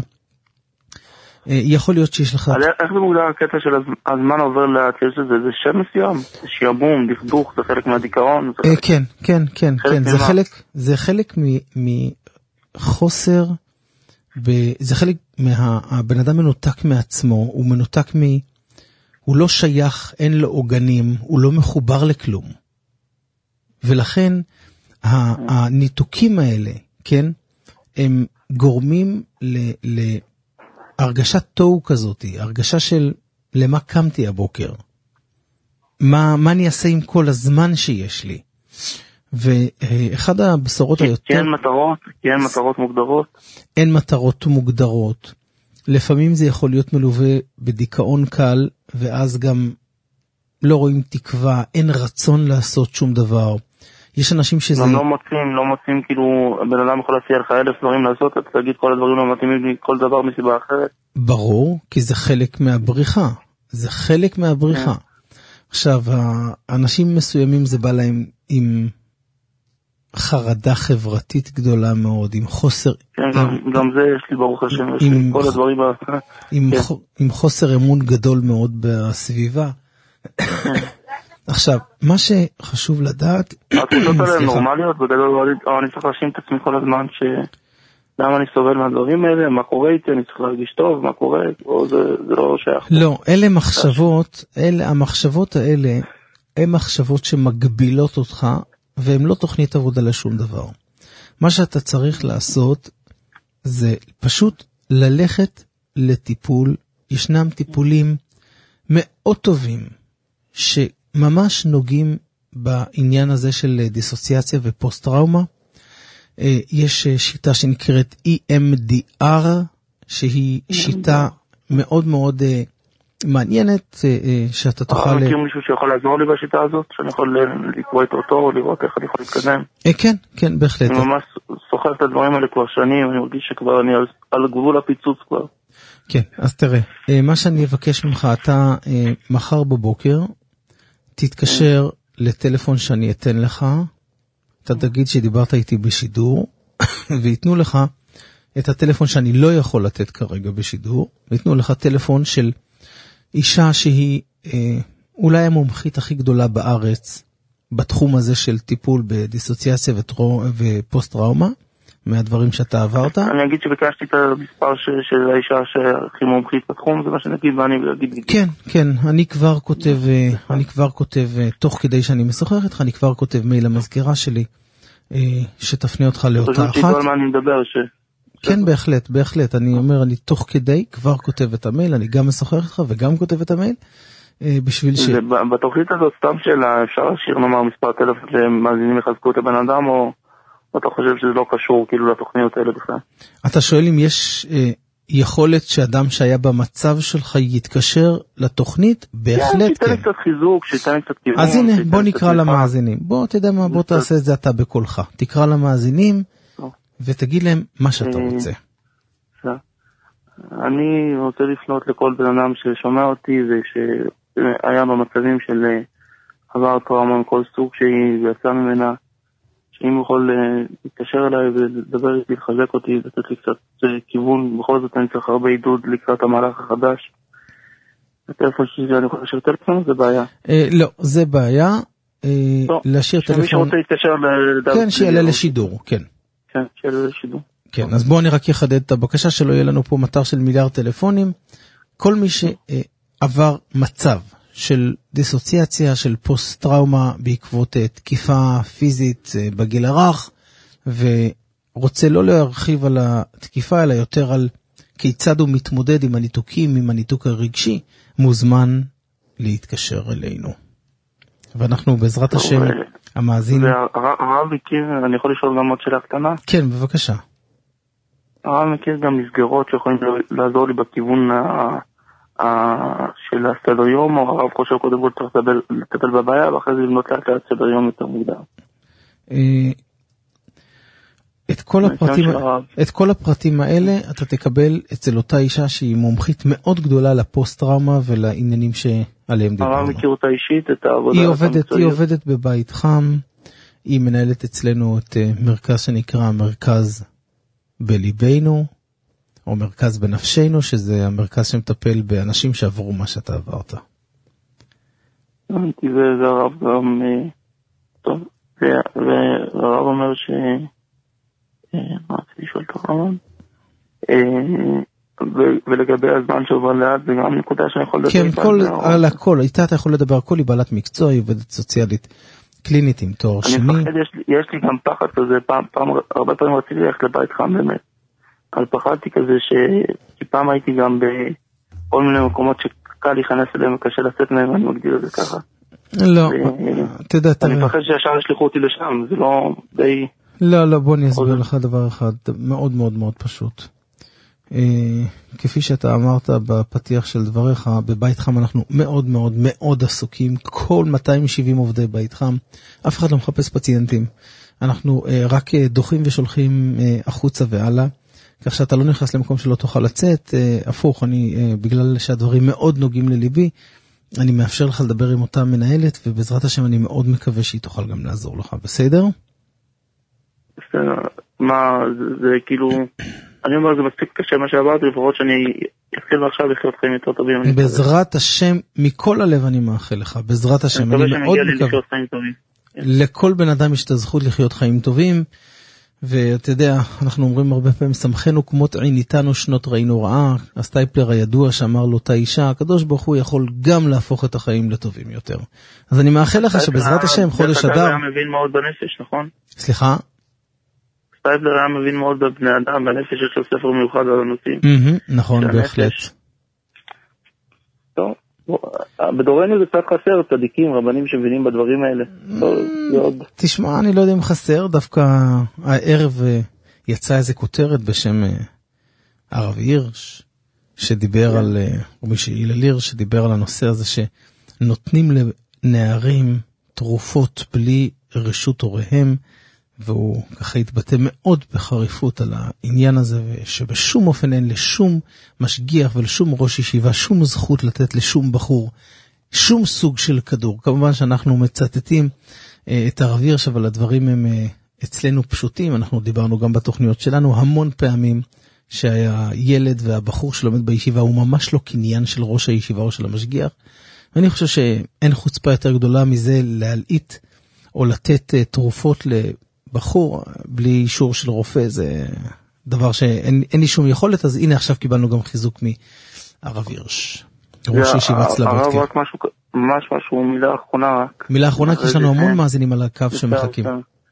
Speaker 7: יכול להיות שיש לך...
Speaker 19: איך זה מוגדר הקטע של הזמן עובר לאט? יש לזה, זה שם מסוים? שעמום, דכדוך, זה חלק מהדיכאון?
Speaker 7: כן, כן, כן, כן. זה חלק, זה חלק מחוסר, זה חלק מהבן אדם מנותק מעצמו, הוא מנותק מ... הוא לא שייך, אין לו עוגנים, הוא לא מחובר לכלום. ולכן הניתוקים האלה, כן, הם גורמים להרגשת תוהו כזאת, הרגשה של למה קמתי הבוקר, מה, מה אני אעשה עם כל הזמן שיש לי. ואחד הבשורות היותר...
Speaker 19: כי אין מטרות, כי אין מטרות מוגדרות.
Speaker 7: אין מטרות מוגדרות. לפעמים זה יכול להיות מלווה בדיכאון קל, ואז גם לא רואים תקווה, אין רצון לעשות שום דבר. יש אנשים שזה...
Speaker 19: גם לא מוצאים, לא מוצאים, כאילו, בן אדם יכול להציע לך אלף דברים לעשות, אתה תגיד כל הדברים לא מתאימים כל דבר מסיבה אחרת.
Speaker 7: ברור, כי זה חלק מהבריחה. זה חלק מהבריחה. עכשיו, האנשים מסוימים זה בא להם עם חרדה חברתית גדולה מאוד, עם חוסר...
Speaker 19: כן, גם זה יש לי ברוך השם, יש לי כל הדברים...
Speaker 7: עם חוסר אמון גדול מאוד בסביבה. עכשיו, מה שחשוב לדעת...
Speaker 19: התחושות האלה נורמליות, בגדול, אני צריך להאשים את עצמי כל הזמן ש... למה אני סובל מהדברים האלה, מה קורה איתי, אני צריך להרגיש טוב, מה קורה, או זה לא שייך.
Speaker 7: לא, אלה מחשבות, המחשבות האלה, הן מחשבות שמגבילות אותך, והן לא תוכנית עבודה לשום דבר. מה שאתה צריך לעשות, זה פשוט ללכת לטיפול. ישנם טיפולים מאוד טובים, שממש נוגעים בעניין הזה של דיסוציאציה ופוסט-טראומה. יש שיטה שנקראת E M D R, שהיא שיטה מאוד מאוד מעניינת שאתה תוכל...
Speaker 19: אני מכיר מישהו שיכול לעזור לי בשיטה הזאת, שאני יכול לקרוא את אותו, או לראות איך אני יכול להתקדם.
Speaker 7: כן, כן, בהחלט.
Speaker 19: אני ממש סוחר את הדברים האלה כבר שנים, אני מרגיש שכבר אני על גבול הפיצוץ כבר.
Speaker 7: כן, אז תראה, מה שאני אבקש ממך, אתה מחר בבוקר תתקשר לטלפון שאני אתן לך, אתה תגיד שדיברת איתי בשידור, ויתנו לך את הטלפון שאני לא יכול לתת כרגע בשידור, ויתנו לך טלפון של אישה שהיא אה, אולי המומחית הכי גדולה בארץ, בתחום הזה של טיפול בדיסוציאציה וטרו, ופוסט טראומה, מהדברים שאתה עברת.
Speaker 19: אני אגיד שביקשתי את המספר ש, של האישה שהכי מומחית בתחום, זה מה שאני אגיד, ואני אגיד...
Speaker 7: כן, כן, אני כבר כותב, אני כבר כותב, תוך כדי שאני משוחח איתך, אני כבר כותב מייל למזכירה שלי, שתפנה אותך לאותה אחת.
Speaker 19: פשוט תדעו על מה אני מדבר, ש...
Speaker 7: כן, בהחלט, בהחלט. אני אומר, אני תוך כדי כבר כותב את המייל, אני גם משוחח איתך וגם כותב את המייל, בשביל ש...
Speaker 19: בתוכנית הזאת סתם שאלה, אפשר להשאיר נאמר מספר טלפון שמאזינים יחזקו את הבן אדם, או אתה חושב שזה לא קשור כאילו לתוכניות האלה בכלל?
Speaker 7: אתה שואל אם יש אה, יכולת שאדם שהיה במצב שלך יתקשר לתוכנית? בהחלט כן.
Speaker 19: שייתן קצת חיזוק, שייתן קצת כיוון.
Speaker 7: אז הנה, בוא נקרא למאזינים. בוא, תדע מה, בוא תעשה את זה אתה בקולך. תקרא למאזינים ותגיד להם מה שאתה רוצה.
Speaker 19: אני רוצה לפנות לכל בן אדם ששומע אותי ושהיה במצבים של חזר טראומה מכל סוג שהיא ויצא ממנה, שאם הוא יכול להתקשר אליי ולדבר איתי, לחזק אותי, לתת לי קצת כיוון, בכל זאת אני צריך הרבה עידוד לקראת המהלך החדש. הטלפון שלי, אני חושב שטלפון זה בעיה.
Speaker 7: לא, זה בעיה. להשאיר טלפון...
Speaker 19: שמי שרוצה להתקשר...
Speaker 7: כן, שיעלה לשידור, כן.
Speaker 19: כן, שיעלה לשידור.
Speaker 7: כן, אז בואו אני רק יחדד את הבקשה שלא יהיה לנו פה מטר של מיליארד טלפונים. כל מי שעבר מצב של דיסוציאציה, של פוסט טראומה בעקבות תקיפה פיזית בגיל הרך, ורוצה לא להרחיב על התקיפה, אלא יותר על כיצד הוא מתמודד עם הניתוקים, עם הניתוק הרגשי, מוזמן להתקשר אלינו. ואנחנו בעזרת השם, המאזין...
Speaker 19: הרב מכיר, אני יכול לשאול גם עוד שאלה קטנה?
Speaker 7: כן, בבקשה.
Speaker 19: הרב מכיר גם מסגרות שיכולים לעזור לי בכיוון של הסדר יום, או הרב חושב קודם כל צריך לטפל בבעיה, ואחרי זה לבנות לאט לאט סדר יום יותר מוקדם.
Speaker 7: את כל הפרטים, את כל הפרטים האלה אתה תקבל אצל אותה אישה שהיא מומחית מאוד גדולה לפוסט טראומה ולעניינים שעליהם דיברנו.
Speaker 19: הרב מכיר אותה אישית, את העבודה.
Speaker 7: היא עובדת, היא עובדת בבית חם, היא מנהלת אצלנו את מרכז שנקרא מרכז בליבנו, או מרכז בנפשנו, שזה המרכז שמטפל באנשים שעברו מה שאתה עברת.
Speaker 19: כי זה הרב גם, טוב, והרב אומר ש... מה רציתי לשאול את הרב? ולגבי הזמן שעובר לאט, זה גם נקודה שאני יכול לדבר.
Speaker 7: כן, על הכל, איתה אתה יכול לדבר, הכל היא בעלת מקצוע, היא עובדת סוציאלית קלינית עם תואר שני.
Speaker 19: אני מפחד, יש לי גם פחד כזה, הרבה פעמים רציתי ללכת לבית חם באמת. אבל פחדתי כזה כי פעם הייתי גם בכל מיני מקומות שקל להיכנס אליהם וקשה לצאת מהם, אני מגדיר את זה ככה.
Speaker 7: לא, תדע,
Speaker 19: אני מפחד שישר ישלחו אותי לשם, זה לא די...
Speaker 7: לא, לא, בוא אני אסביר לך דבר אחד, מאוד מאוד מאוד פשוט. כפי שאתה אמרת בפתיח של דבריך, בבית חם אנחנו מאוד מאוד מאוד עסוקים, כל מאתיים ושבעים עובדי בית חם, אף אחד לא מחפש פציינטים. אנחנו רק דוחים ושולחים החוצה והלאה. כך שאתה לא נכנס למקום שלא תוכל לצאת, הפוך, אני, בגלל שהדברים מאוד נוגעים לליבי, אני מאפשר לך לדבר עם אותה מנהלת, ובעזרת השם אני מאוד מקווה שהיא תוכל גם לעזור לך, בסדר?
Speaker 19: בסדר, מה, זה, זה כאילו, אני אומר, זה מספיק קשה מה שעברתי, לפחות שאני אתחיל עכשיו לחיות חיים יותר טובים.
Speaker 7: בעזרת השם, מכל הלב אני מאחל לך, בעזרת השם, אני, אני מאוד מקווה. לכל בן אדם יש את הזכות לחיות חיים טובים, ואתה יודע, אנחנו אומרים הרבה פעמים, שמחנו כמות עיניתנו שנות ראינו רעה, הסטייפלר הידוע שאמר לאותה אישה, הקדוש ברוך הוא יכול גם להפוך את החיים לטובים יותר. אז אני מאחל לך שבעזרת השם חודש אדר...
Speaker 19: סטייפלר היה מבין מאוד בנפש, נכון?
Speaker 7: סליחה?
Speaker 19: סטייפלר היה מבין מאוד בבני אדם, בנפש יש לו ספר מיוחד על הנושאים.
Speaker 7: נכון, בהחלט.
Speaker 19: טוב. בדורנו זה קצת חסר, צדיקים, רבנים שמבינים בדברים האלה.
Speaker 7: תשמע, אני לא יודע אם חסר, דווקא הערב יצא איזה כותרת בשם הרב הירש, שדיבר על, או מישהו הילליר, שדיבר על הנושא הזה שנותנים לנערים תרופות בלי רשות הוריהם, והוא ככה התבטא מאוד בחריפות על העניין הזה, ושבשום אופן אין לשום משגיח ולשום ראש ישיבה שום זכות לתת לשום בחור שום סוג של כדור. כמובן שאנחנו מצטטים אה, את הרב הירש, אבל הדברים הם אה, אצלנו פשוטים. אנחנו דיברנו גם בתוכניות שלנו המון פעמים שהילד והבחור שלומד בישיבה הוא ממש לא קניין של ראש הישיבה או של המשגיח. ואני חושב שאין חוצפה יותר גדולה מזה להלעיט או לתת אה, תרופות לבחור בלי אישור של רופא. זה דבר שאין אין לי שום יכולת, אז הנה עכשיו קיבלנו גם חיזוק מהרב הירש. ראש ישיבת סלבודקה.
Speaker 19: הרב, רק משהו, ממש משהו, מילה אחרונה רק.
Speaker 7: מילה אחרונה, כי יש לנו המון מאזינים על הקו שמחכים.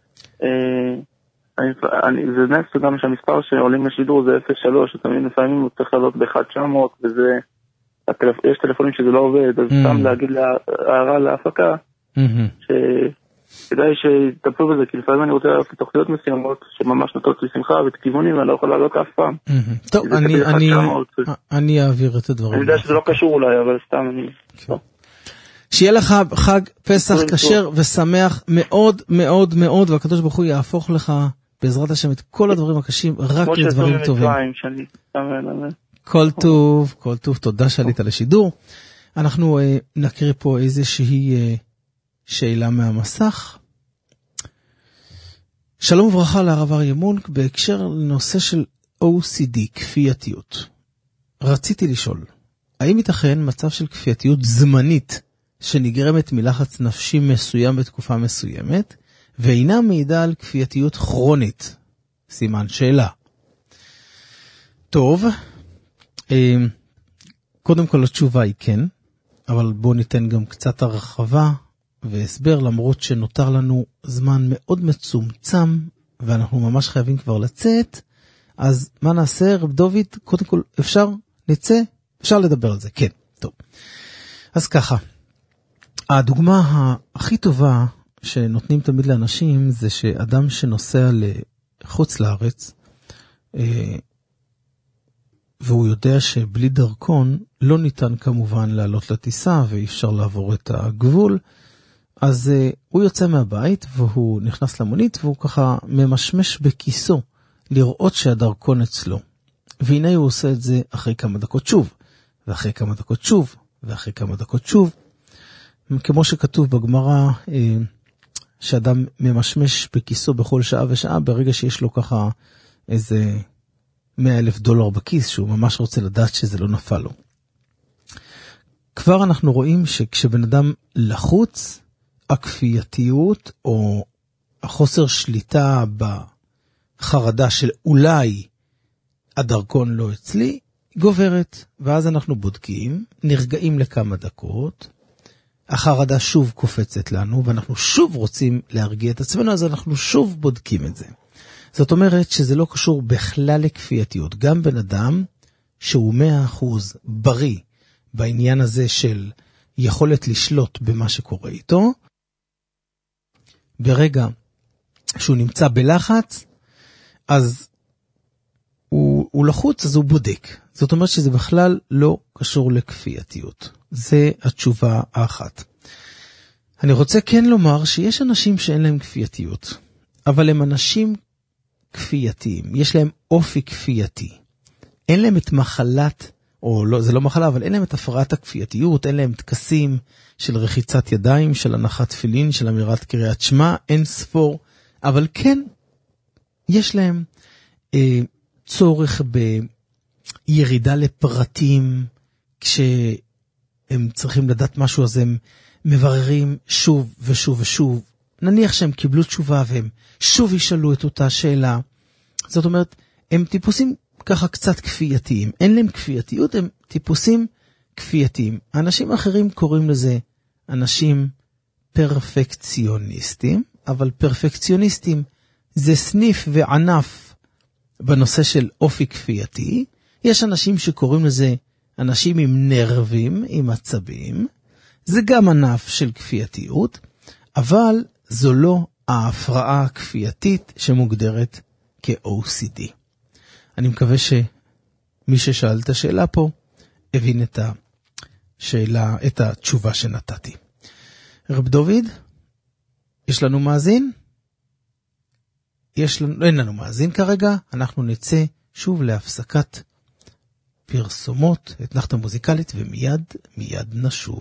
Speaker 19: זה נס גם שהמספר שעולים לשידור זה אפס שלוש, שתמיד לפעמים הוא צריך לעלות ב-אחת תשע מאות, וזה, יש טלפונים שזה לא עובד, אז סתם להגיד הערה להפקה, כדאי שיטפלו בזה, כי לפעמים אני רוצה לעלות לתוכניות מסוימות שממש נותנות לי שמחה וכיוונים, ואני לא יכול לעלות אף פעם.
Speaker 7: טוב, אני אעביר את הדברים.
Speaker 19: אני יודע שזה לא קשור אולי, אבל סתם אני...
Speaker 7: שיהיה לך חג פסח כשר ושמח מאוד מאוד מאוד, והקדוש ברוך הוא יהפוך לך בעזרת השם את כל הדברים הקשים רק לדברים טובים. כל טוב, כל טוב, תודה שעלית לשידור. אנחנו נקריא פה איזושהי שאלה מהמסך. שלום וברכה לרב אריה מונק, בהקשר לנושא של או סי די, כפייתיות. רציתי לשאול, האם ייתכן מצב של כפייתיות זמנית שנגרמת מלחץ נפשי מסוים בתקופה מסוימת, ואינה מעידה על כפייתיות כרונית? סימן שאלה. טוב, קודם כל התשובה היא כן, אבל בואו ניתן גם קצת הרחבה והסבר, למרות שנותר לנו זמן מאוד מצומצם, ואנחנו ממש חייבים כבר לצאת. אז מה נעשה, רב דוד? קודם כל, אפשר? נצא? אפשר לדבר על זה, כן. טוב. אז ככה, הדוגמה הכי טובה שנותנים תמיד לאנשים, זה שאדם שנוסע לחוץ לארץ, והוא יודע שבלי דרכון, לא ניתן כמובן לעלות לטיסה, ואי אפשר לעבור את הגבול, אז uh, הוא יוצא מהבית, והוא נכנס למונית, והוא ככה ממשמש בכיסו, לראות שהדרכון אצלו. והנה הוא עושה את זה אחרי כמה דקות שוב, ואחרי כמה דקות שוב, ואחרי כמה דקות שוב. כמו שכתוב בגמרא, uh, שאדם ממשמש בכיסו בכל שעה ושעה, ברגע שיש לו ככה איזה מאה אלף דולר בכיס, שהוא ממש רוצה לדעת שזה לא נפל לו. כבר אנחנו רואים שכשבן אדם לחוץ, הכפייתיות או החוסר שליטה בחרדה של אולי הדרכון לא אצלי, גוברת. ואז אנחנו בודקים, נרגעים לכמה דקות, החרדה שוב קופצת לנו, ואנחנו שוב רוצים להרגיע את עצמנו, אז אנחנו שוב בודקים את זה. זאת אומרת שזה לא קשור בכלל לכפייתיות. גם בן אדם שהוא מאה אחוז בריא בעניין הזה של יכולת לשלוט במה שקורה איתו, ברגע שהוא נמצא בלחץ, אז הוא, הוא לחוץ, אז הוא בודק. זאת אומרת שזה בכלל לא קשור לכפייתיות. זה התשובה האחת. אני רוצה כן לומר שיש אנשים שאין להם כפייתיות, אבל הם אנשים כפייתיים, יש להם אופי כפייתי. אין להם את מחלת, או לא, זה לא מחלה, אבל אין להם את הפרעת הכפייתיות, אין להם תקסים של רחיצת ידיים, של הנחת תפילין, של אמירת קריאת שמע, אין ספור, אבל כן, יש להם אה, צורך בירידה לפרטים, כשהם צריכים לדעת משהו, אז הם מבררים שוב ושוב ושוב. נניח שהם קיבלו תשובה והם שוב ישאלו את אותה שאלה. זאת אומרת, הם טיפוסים ככה קצת כפייתיים. אין להם כפייתיות, הם טיפוסים כפייתיים. האנשים האחרים קוראים לזה אנשים פרפקציוניסטים, אבל פרפקציוניסטים זה סניף וענף בנושא של אופי כפייתי. יש אנשים שקוראים לזה אנשים עם נרבים, עם עצבים. זה גם ענף של כפייתיות, אבל זו לא ההפרעה הכפייתית שמוגדרת כ-או סי די. אני מקווה מי ששאל את השאלה פה, הבין את השאלה, את התשובה שנתתי. רב דוד, יש לנו מאזין? יש לנו, אין לנו מאזין כרגע, אנחנו נצא שוב להפסקת פרסומות, אתנחתא מוזיקלית, ומיד, מיד נשוב.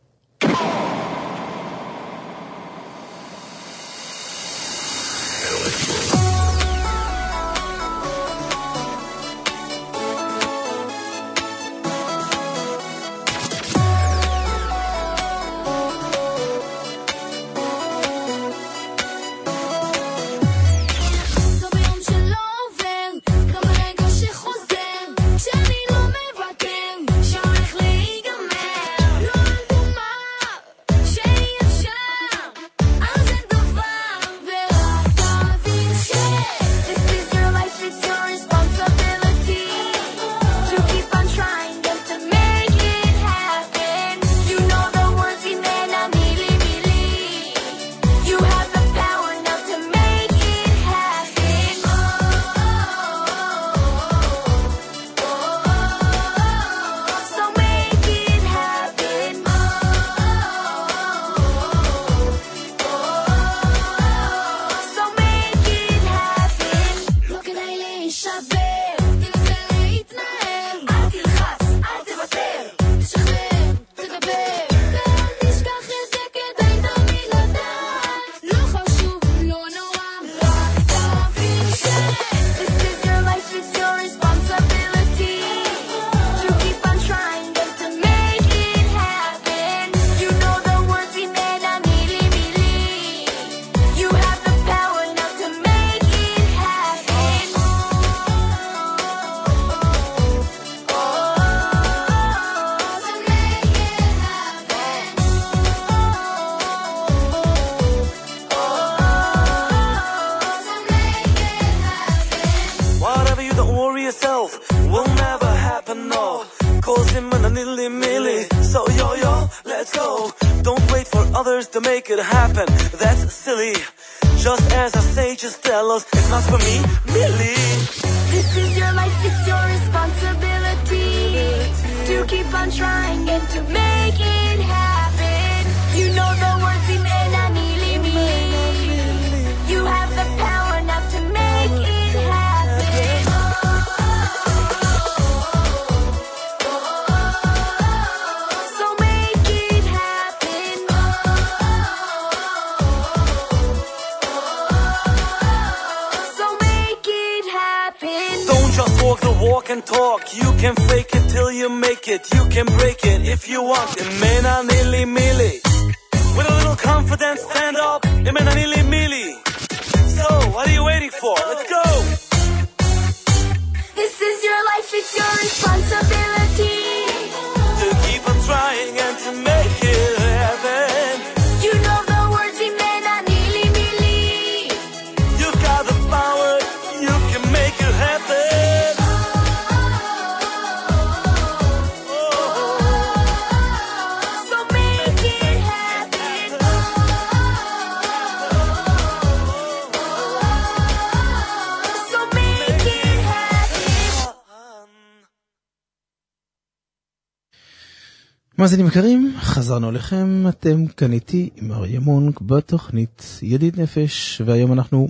Speaker 7: מאזינים יקרים, חזרנו לכם, אתם כאן איתי עם אריה מונק בתוכנית ידיד נפש, והיום אנחנו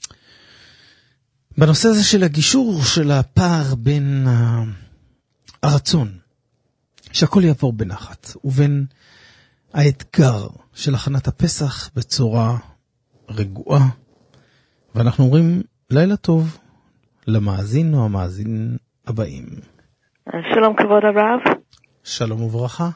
Speaker 7: בנושא הזה של הגישור של הפער בין הרצון שהכל יעבור בנחת, ובין האתגר של הכנת הפסח בצורה רגועה, ואנחנו אומרים לילה טוב למאזין או המאזין הבאים.
Speaker 20: שלום כבוד הרב.
Speaker 7: שלום וברכה.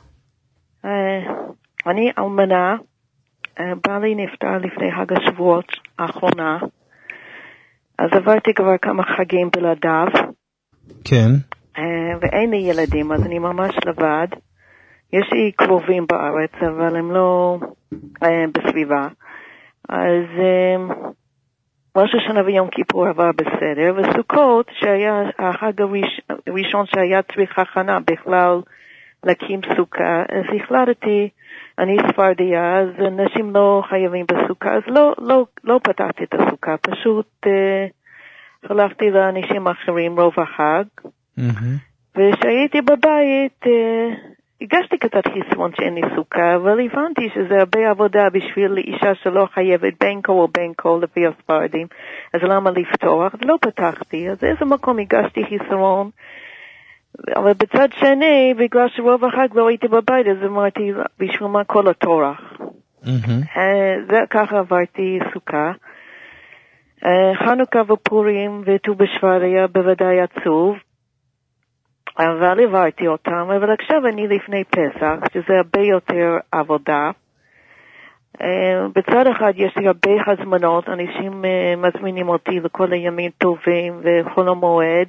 Speaker 20: אני אלמנה, בעלי נפטר לפני חג השבועות האחרונה, אז עברתי כבר כמה חגים בלעדיו.
Speaker 7: כן.
Speaker 20: ואין לי ילדים, אז אני ממש לבד. יש לי קרובים בארץ, אבל הם לא בסביבה. אז ראש השנה ויום כיפור עבר בסדר, וסוכות, שהיה החג הראשון שהיה צריך הכנה בכלל להקים סוכה, אז החלטתי, אני ספרדיה, אז אנשים לא חייבים בסוכה, אז לא, לא, לא פתחתי את הסוכה, פשוט uh, הלכתי לאנשים אחרים רוב החג, mm-hmm. וכשהייתי בבית, הגשתי קצת חיסרון שאין לי סוכר, אבל הבנתי שזה הרבה עבודה בשביל אישה שלא חייבת בין כה או בין כה לפי הספרדים, אז למה לפתוח? לא פתחתי, אז איזה מקום הגשתי חיסרון, אבל בצד שני, בגלל שרוב החג לא הייתי בבית, אז אמרתי, בשביל מה כל התורח? זה ככה עברתי סוכה. חנוכה ופורים וט"ו בשבט היה בוודאי עצוב, אבל עברתי אותם, אבל עכשיו אני לפני פסח, שזה הרבה יותר עבודה. בצד אחד יש לי הרבה הזמנות, אנשים מזמינים אותי לכל הימים טובים וחול המועד.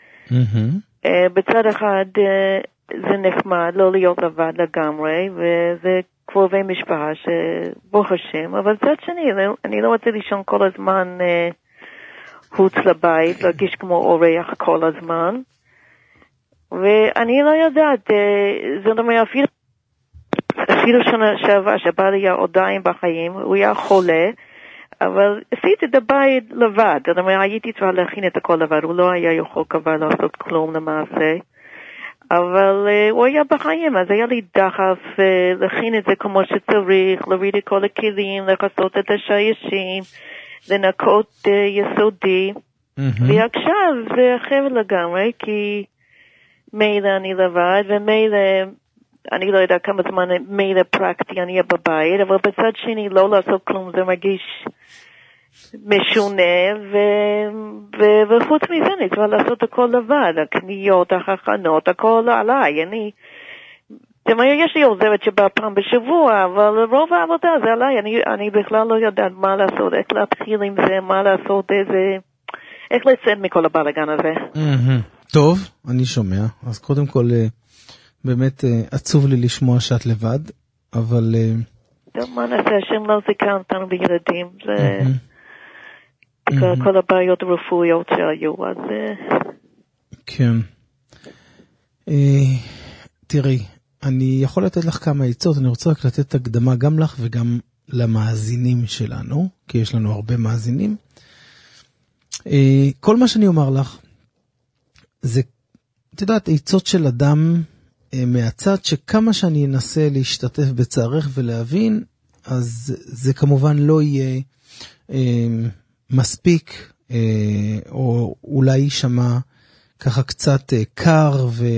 Speaker 20: בצד אחד זה נחמד לא להיות לבד לגמרי, וזה קרובי משפחה שברוך השם, אבל צד שני, אני לא רוצה לישון כל הזמן חוץ לבית, להרגיש כמו אורח כל הזמן. ואני לא יודעת, זאת אומרת, אפילו, אפילו שנה שעבר, שבא לי עדיין בחיים, הוא היה חולה, אבל עשיתי את הבית לבד, זאת אומרת, הייתי צריכה להכין את הכל לבד, הוא לא היה יכול כבר לעשות כלום למעשה, אבל uh, הוא היה בחיים, אז היה לי דחף uh, להכין את זה כמו שצריך, להוריד את כל הכלים, לחסות את השיישים, לנקות uh, יסודי, mm-hmm. ועכשיו זה אחר לגמרי, כי מילא אני לבד, ומילא, אני לא יודע כמה זמן מילא פרקטי אני אהיה בבית, אבל בצד שני לא לעשות כלום, זה מרגיש משונה, ו... ו... וחוץ מזה אני צריכה לעשות הכל לבד, הקניות, החכנות, הכל עליי, אני, זאת אומרת, יש לי עוזרת שבאה פעם בשבוע, אבל רוב העבודה זה עליי, אני, אני בכלל לא יודעת מה לעשות, איך להתחיל עם זה, מה לעשות, איזה, איך לצאת מכל הבלגן הזה.
Speaker 7: טוב, אני שומע, אז קודם כל, באמת עצוב לי לשמוע שאת לבד, אבל...
Speaker 20: טוב, מה נעשה, השם לא זיכה אותנו בילדים, זה... כל הבעיות הרפואיות שהיו, אז...
Speaker 7: כן. תראי, אני יכול לתת לך כמה עצות, אני רוצה רק לתת הקדמה גם לך וגם למאזינים שלנו, כי יש לנו הרבה מאזינים. כל מה שאני אומר לך, זה, את יודעת, עצות של אדם מהצד, שכמה שאני אנסה להשתתף בצערך ולהבין, אז זה כמובן לא יהיה מספיק, או אולי יישמע ככה קצת קר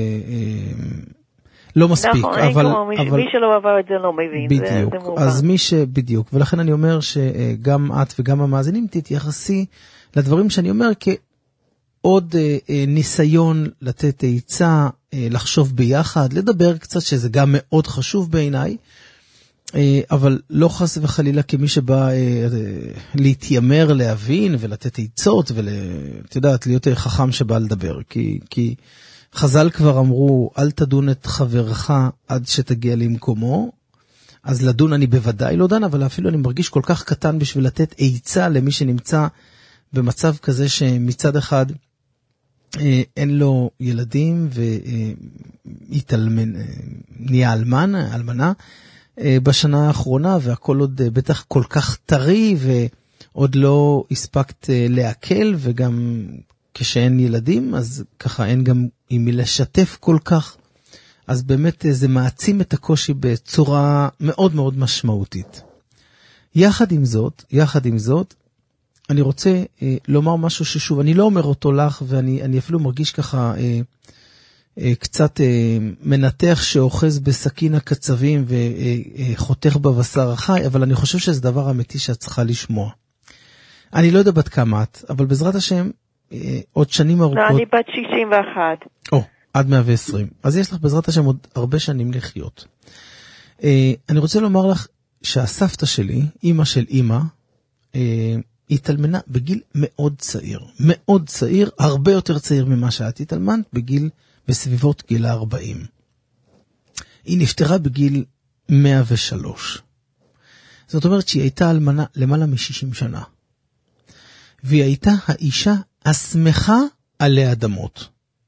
Speaker 7: ולא מספיק.
Speaker 20: נכון, אבל, אבל... מי שלא עבר את זה לא מבין.
Speaker 7: בדיוק, זה, זה אז מי שבדיוק, ולכן אני אומר שגם את וגם המאזינים תתייחסי לדברים שאני אומר כעוד ניסיון לתת עצה, לחשוב ביחד, לדבר קצת, שזה גם מאוד חשוב בעיניי, אבל לא חס וחלילה כמי שבא להתיימר, להבין ולתת עצות, ואת יודעת, להיות חכם שבא לדבר, כי, כי חז"ל כבר אמרו, אל תדון את חברך עד שתגיע למקומו, אז לדון אני בוודאי לא דן, אבל אפילו אני מרגיש כל כך קטן בשביל לתת עצה למי שנמצא במצב כזה שמצד אחד אין לו ילדים והתאלמן, נהיה אלמן, אלמנה, בשנה האחרונה, והכל עוד בטח כל כך טרי, ועוד לא הספקת להקל, וגם כשאין ילדים, אז ככה אין גם עם מי לשתף כל כך, אז באמת זה מעצים את הקושי בצורה מאוד מאוד משמעותית. יחד עם זאת, יחד עם זאת, אני רוצה אה, לומר משהו ששוב, אני לא אומר אותו לך, ואני אני אפילו מרגיש ככה אה, אה, קצת אה, מנתח שאוחז בסכין הקצבים וחותך בבשר החי, אבל אני חושב שזה דבר אמיתי שאת צריכה לשמוע. אני לא יודע בת כמה את, אבל בעזרת השם, אה, עוד שנים ארוכות...
Speaker 20: לא, אני בת שישים ואחת.
Speaker 7: או, עד מאה ועשרים. אז יש לך בעזרת השם עוד הרבה שנים לחיות. אה, אני רוצה לומר לך שהסבתא שלי, אמא של אמא, אה, התאלמנה בגיל מאוד צעיר, מאוד צעיר, הרבה יותר צעיר ממה שאת התאלמנת, בגיל, בסביבות גיל ה-ארבעים. היא נפטרה בגיל מאה ושלוש. זאת אומרת שהיא הייתה אלמנה למעלה מ-שישים שנה. והיא הייתה האישה השמחה עלי אדמות.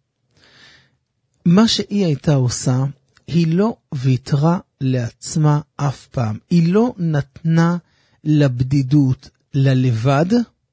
Speaker 7: מה שהיא הייתה עושה, היא לא ויתרה לעצמה אף פעם. היא לא נתנה לבדידות, ללבד,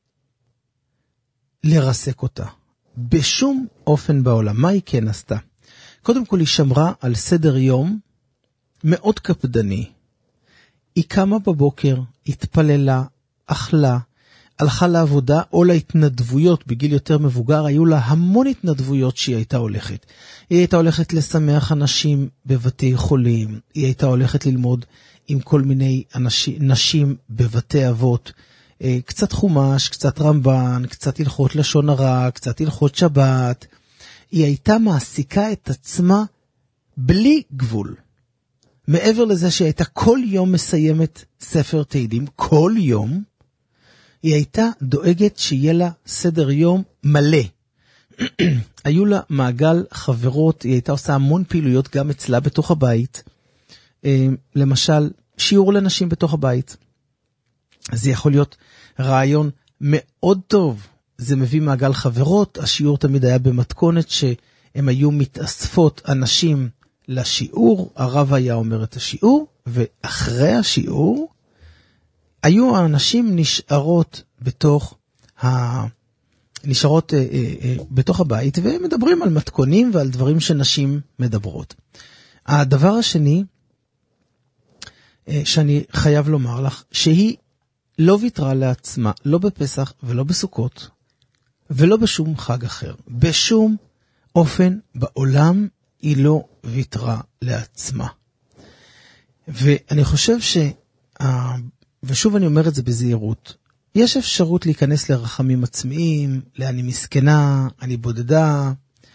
Speaker 7: לרסק אותה. בשום אופן בעולם. מה היא כן עשתה? קודם כל היא שמרה על סדר יום מאוד קפדני. היא קמה בבוקר, התפללה, אכלה, הלכה לעבודה או להתנדבויות בגיל יותר מבוגר, היו לה המון התנדבויות שהיא הייתה הולכת. היא הייתה הולכת לשמח אנשים בבתי חולים, היא הייתה הולכת ללמוד עם כל מיני אנשים, נשים בבתי אבות, קצת חומש, קצת רמב"ן, קצת הלכות לשון הרע, קצת הלכות שבת. היא הייתה מעסיקה את עצמה בלי גבול. מעבר לזה שהיא הייתה כל יום מסיימת ספר תהילים, כל יום, היא הייתה דואגת שיהיה לה סדר יום מלא. היו לה מעגל חברות, היא הייתה עושה המון פעילויות גם אצלה בתוך הבית. למשל, שיעור לנשים בתוך הבית. זה יכול להיות רעיון מאוד טוב. זה מביא מעגל חברות. השיעור תמיד היה במתכונת שהם היו מתאספות אנשים לשיעור. הרב היה אומר את השיעור, ואחרי השיעור היו האנשים נשארות בתוך ה... נשארות אה, אה, אה, בתוך הבית, והם מדברים על מתכונים ועל דברים שנשים מדברות. הדבר השני אה, שאני חייב לומר לך, שהיא לא ויתרה לעצמה, לא בפסח ולא בסוכות, ולא בשום חג אחר. בשום אופן בעולם היא לא ויתרה לעצמה. ואני חושב ש... ושוב אני אומר את זה בזהירות, יש אפשרות להיכנס לרחמים עצמיים, לאני מסכנה, אני בודדה.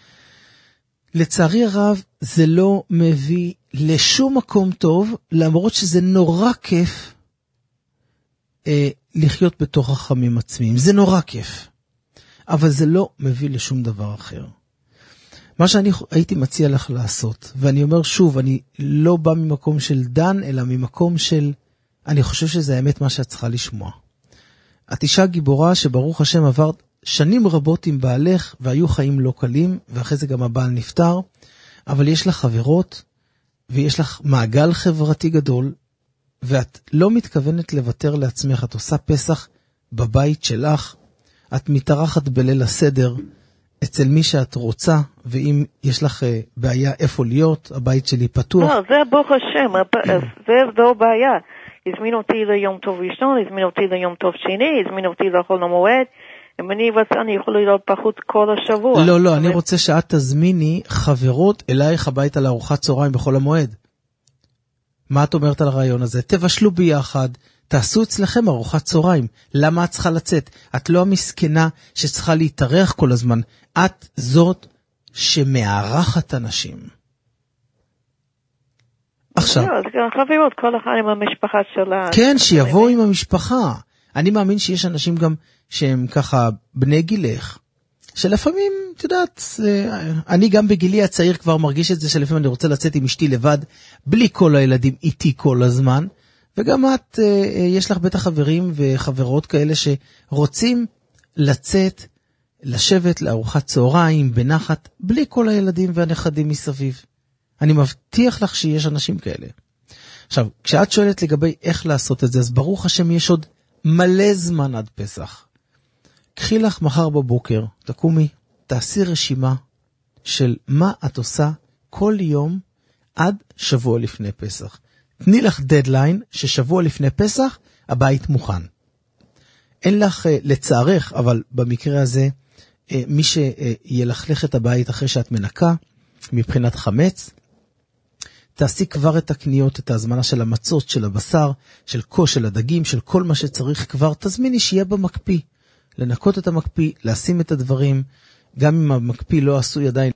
Speaker 7: לצערי הרב, זה לא מביא לשום מקום טוב, למרות שזה נורא כיף אה, לחיות בתוך רחמים עצמיים. זה נורא כיף. אבל זה לא מביא לשום דבר אחר. מה שאני הייתי מציע לך לעשות, ואני אומר שוב, אני לא בא ממקום של דן, אלא ממקום של, אני חושב שזה האמת מה שאת צריכה לשמוע. את אישה גיבורה שברוך השם עברת שנים רבות עם בעלך, והיו חיים לא קלים, ואחרי זה גם הבעל נפטר, אבל יש לך חברות, ויש לך מעגל חברתי גדול, ואת לא מתכוונת לוותר לעצמך, את עושה פסח בבית שלך, את מתארחת בליל הסדר, אצל מי שאת רוצה, ואם יש לך בעיה איפה להיות, הבית שלי פתוח.
Speaker 20: לא, זה ברוך השם, זה לא בעיה. הזמין אותי ליום טוב ראשון, הזמין אותי ליום טוב שני, הזמין אותי לחול המועד, אם אני רוצה, אני יכול להיות פחות כל השבוע.
Speaker 7: לא, לא, אני רוצה שאת תזמיני חברות אלייך הביתה לארוחת צהריים בחול המועד. מה את אומרת על הרעיון הזה? תבשלו ביחד, תעשו אצלכם ארוחת צהריים. למה את צריכה לצאת? את לא המסכנה שצריכה להתארח כל הזמן. את זאת שמארחת אנשים. עכשיו.
Speaker 20: לא, אז חברות, כל אחד עם המשפחה שלה.
Speaker 7: כן, שיבואו עם המשפחה. אני מאמין שיש אנשים גם שהם ככה בני גילך, שלפעמים, את יודעת, אני גם בגילי הצעיר כבר מרגיש את זה, שלפעמים אני רוצה לצאת עם אשתי לבד, בלי כל הילדים איתי כל הזמן, וגם את, יש לך בטח חברים וחברות כאלה שרוצים לצאת, לשבת לארוחת צהריים, בנחת, בלי כל הילדים והנכדים מסביב. אני מבטיח לך שיש אנשים כאלה. עכשיו, כשאת שואלת לגבי איך לעשות את זה, אז ברוך השם יש עוד מלא זמן עד פסח. קחי לך מחר בבוקר, תקומי, תעשי רשימה של מה את עושה כל יום עד שבוע לפני פסח. תני לך דדליין ששבוע לפני פסח הבית מוכן. אין לך לצערך, אבל במקרה הזה, מי שילכלך את הבית אחרי שאת מנקה, מבחינת חמץ, תעשי כבר את הקניות, את ההזמנה של המצות, של הבשר, של כוס, של הדגים, של כל מה שצריך כבר, תזמיני שיהיה במקפיא. לנקות את המקפיא, לשים את הדברים, גם אם המקפיא לא עשוי עדיין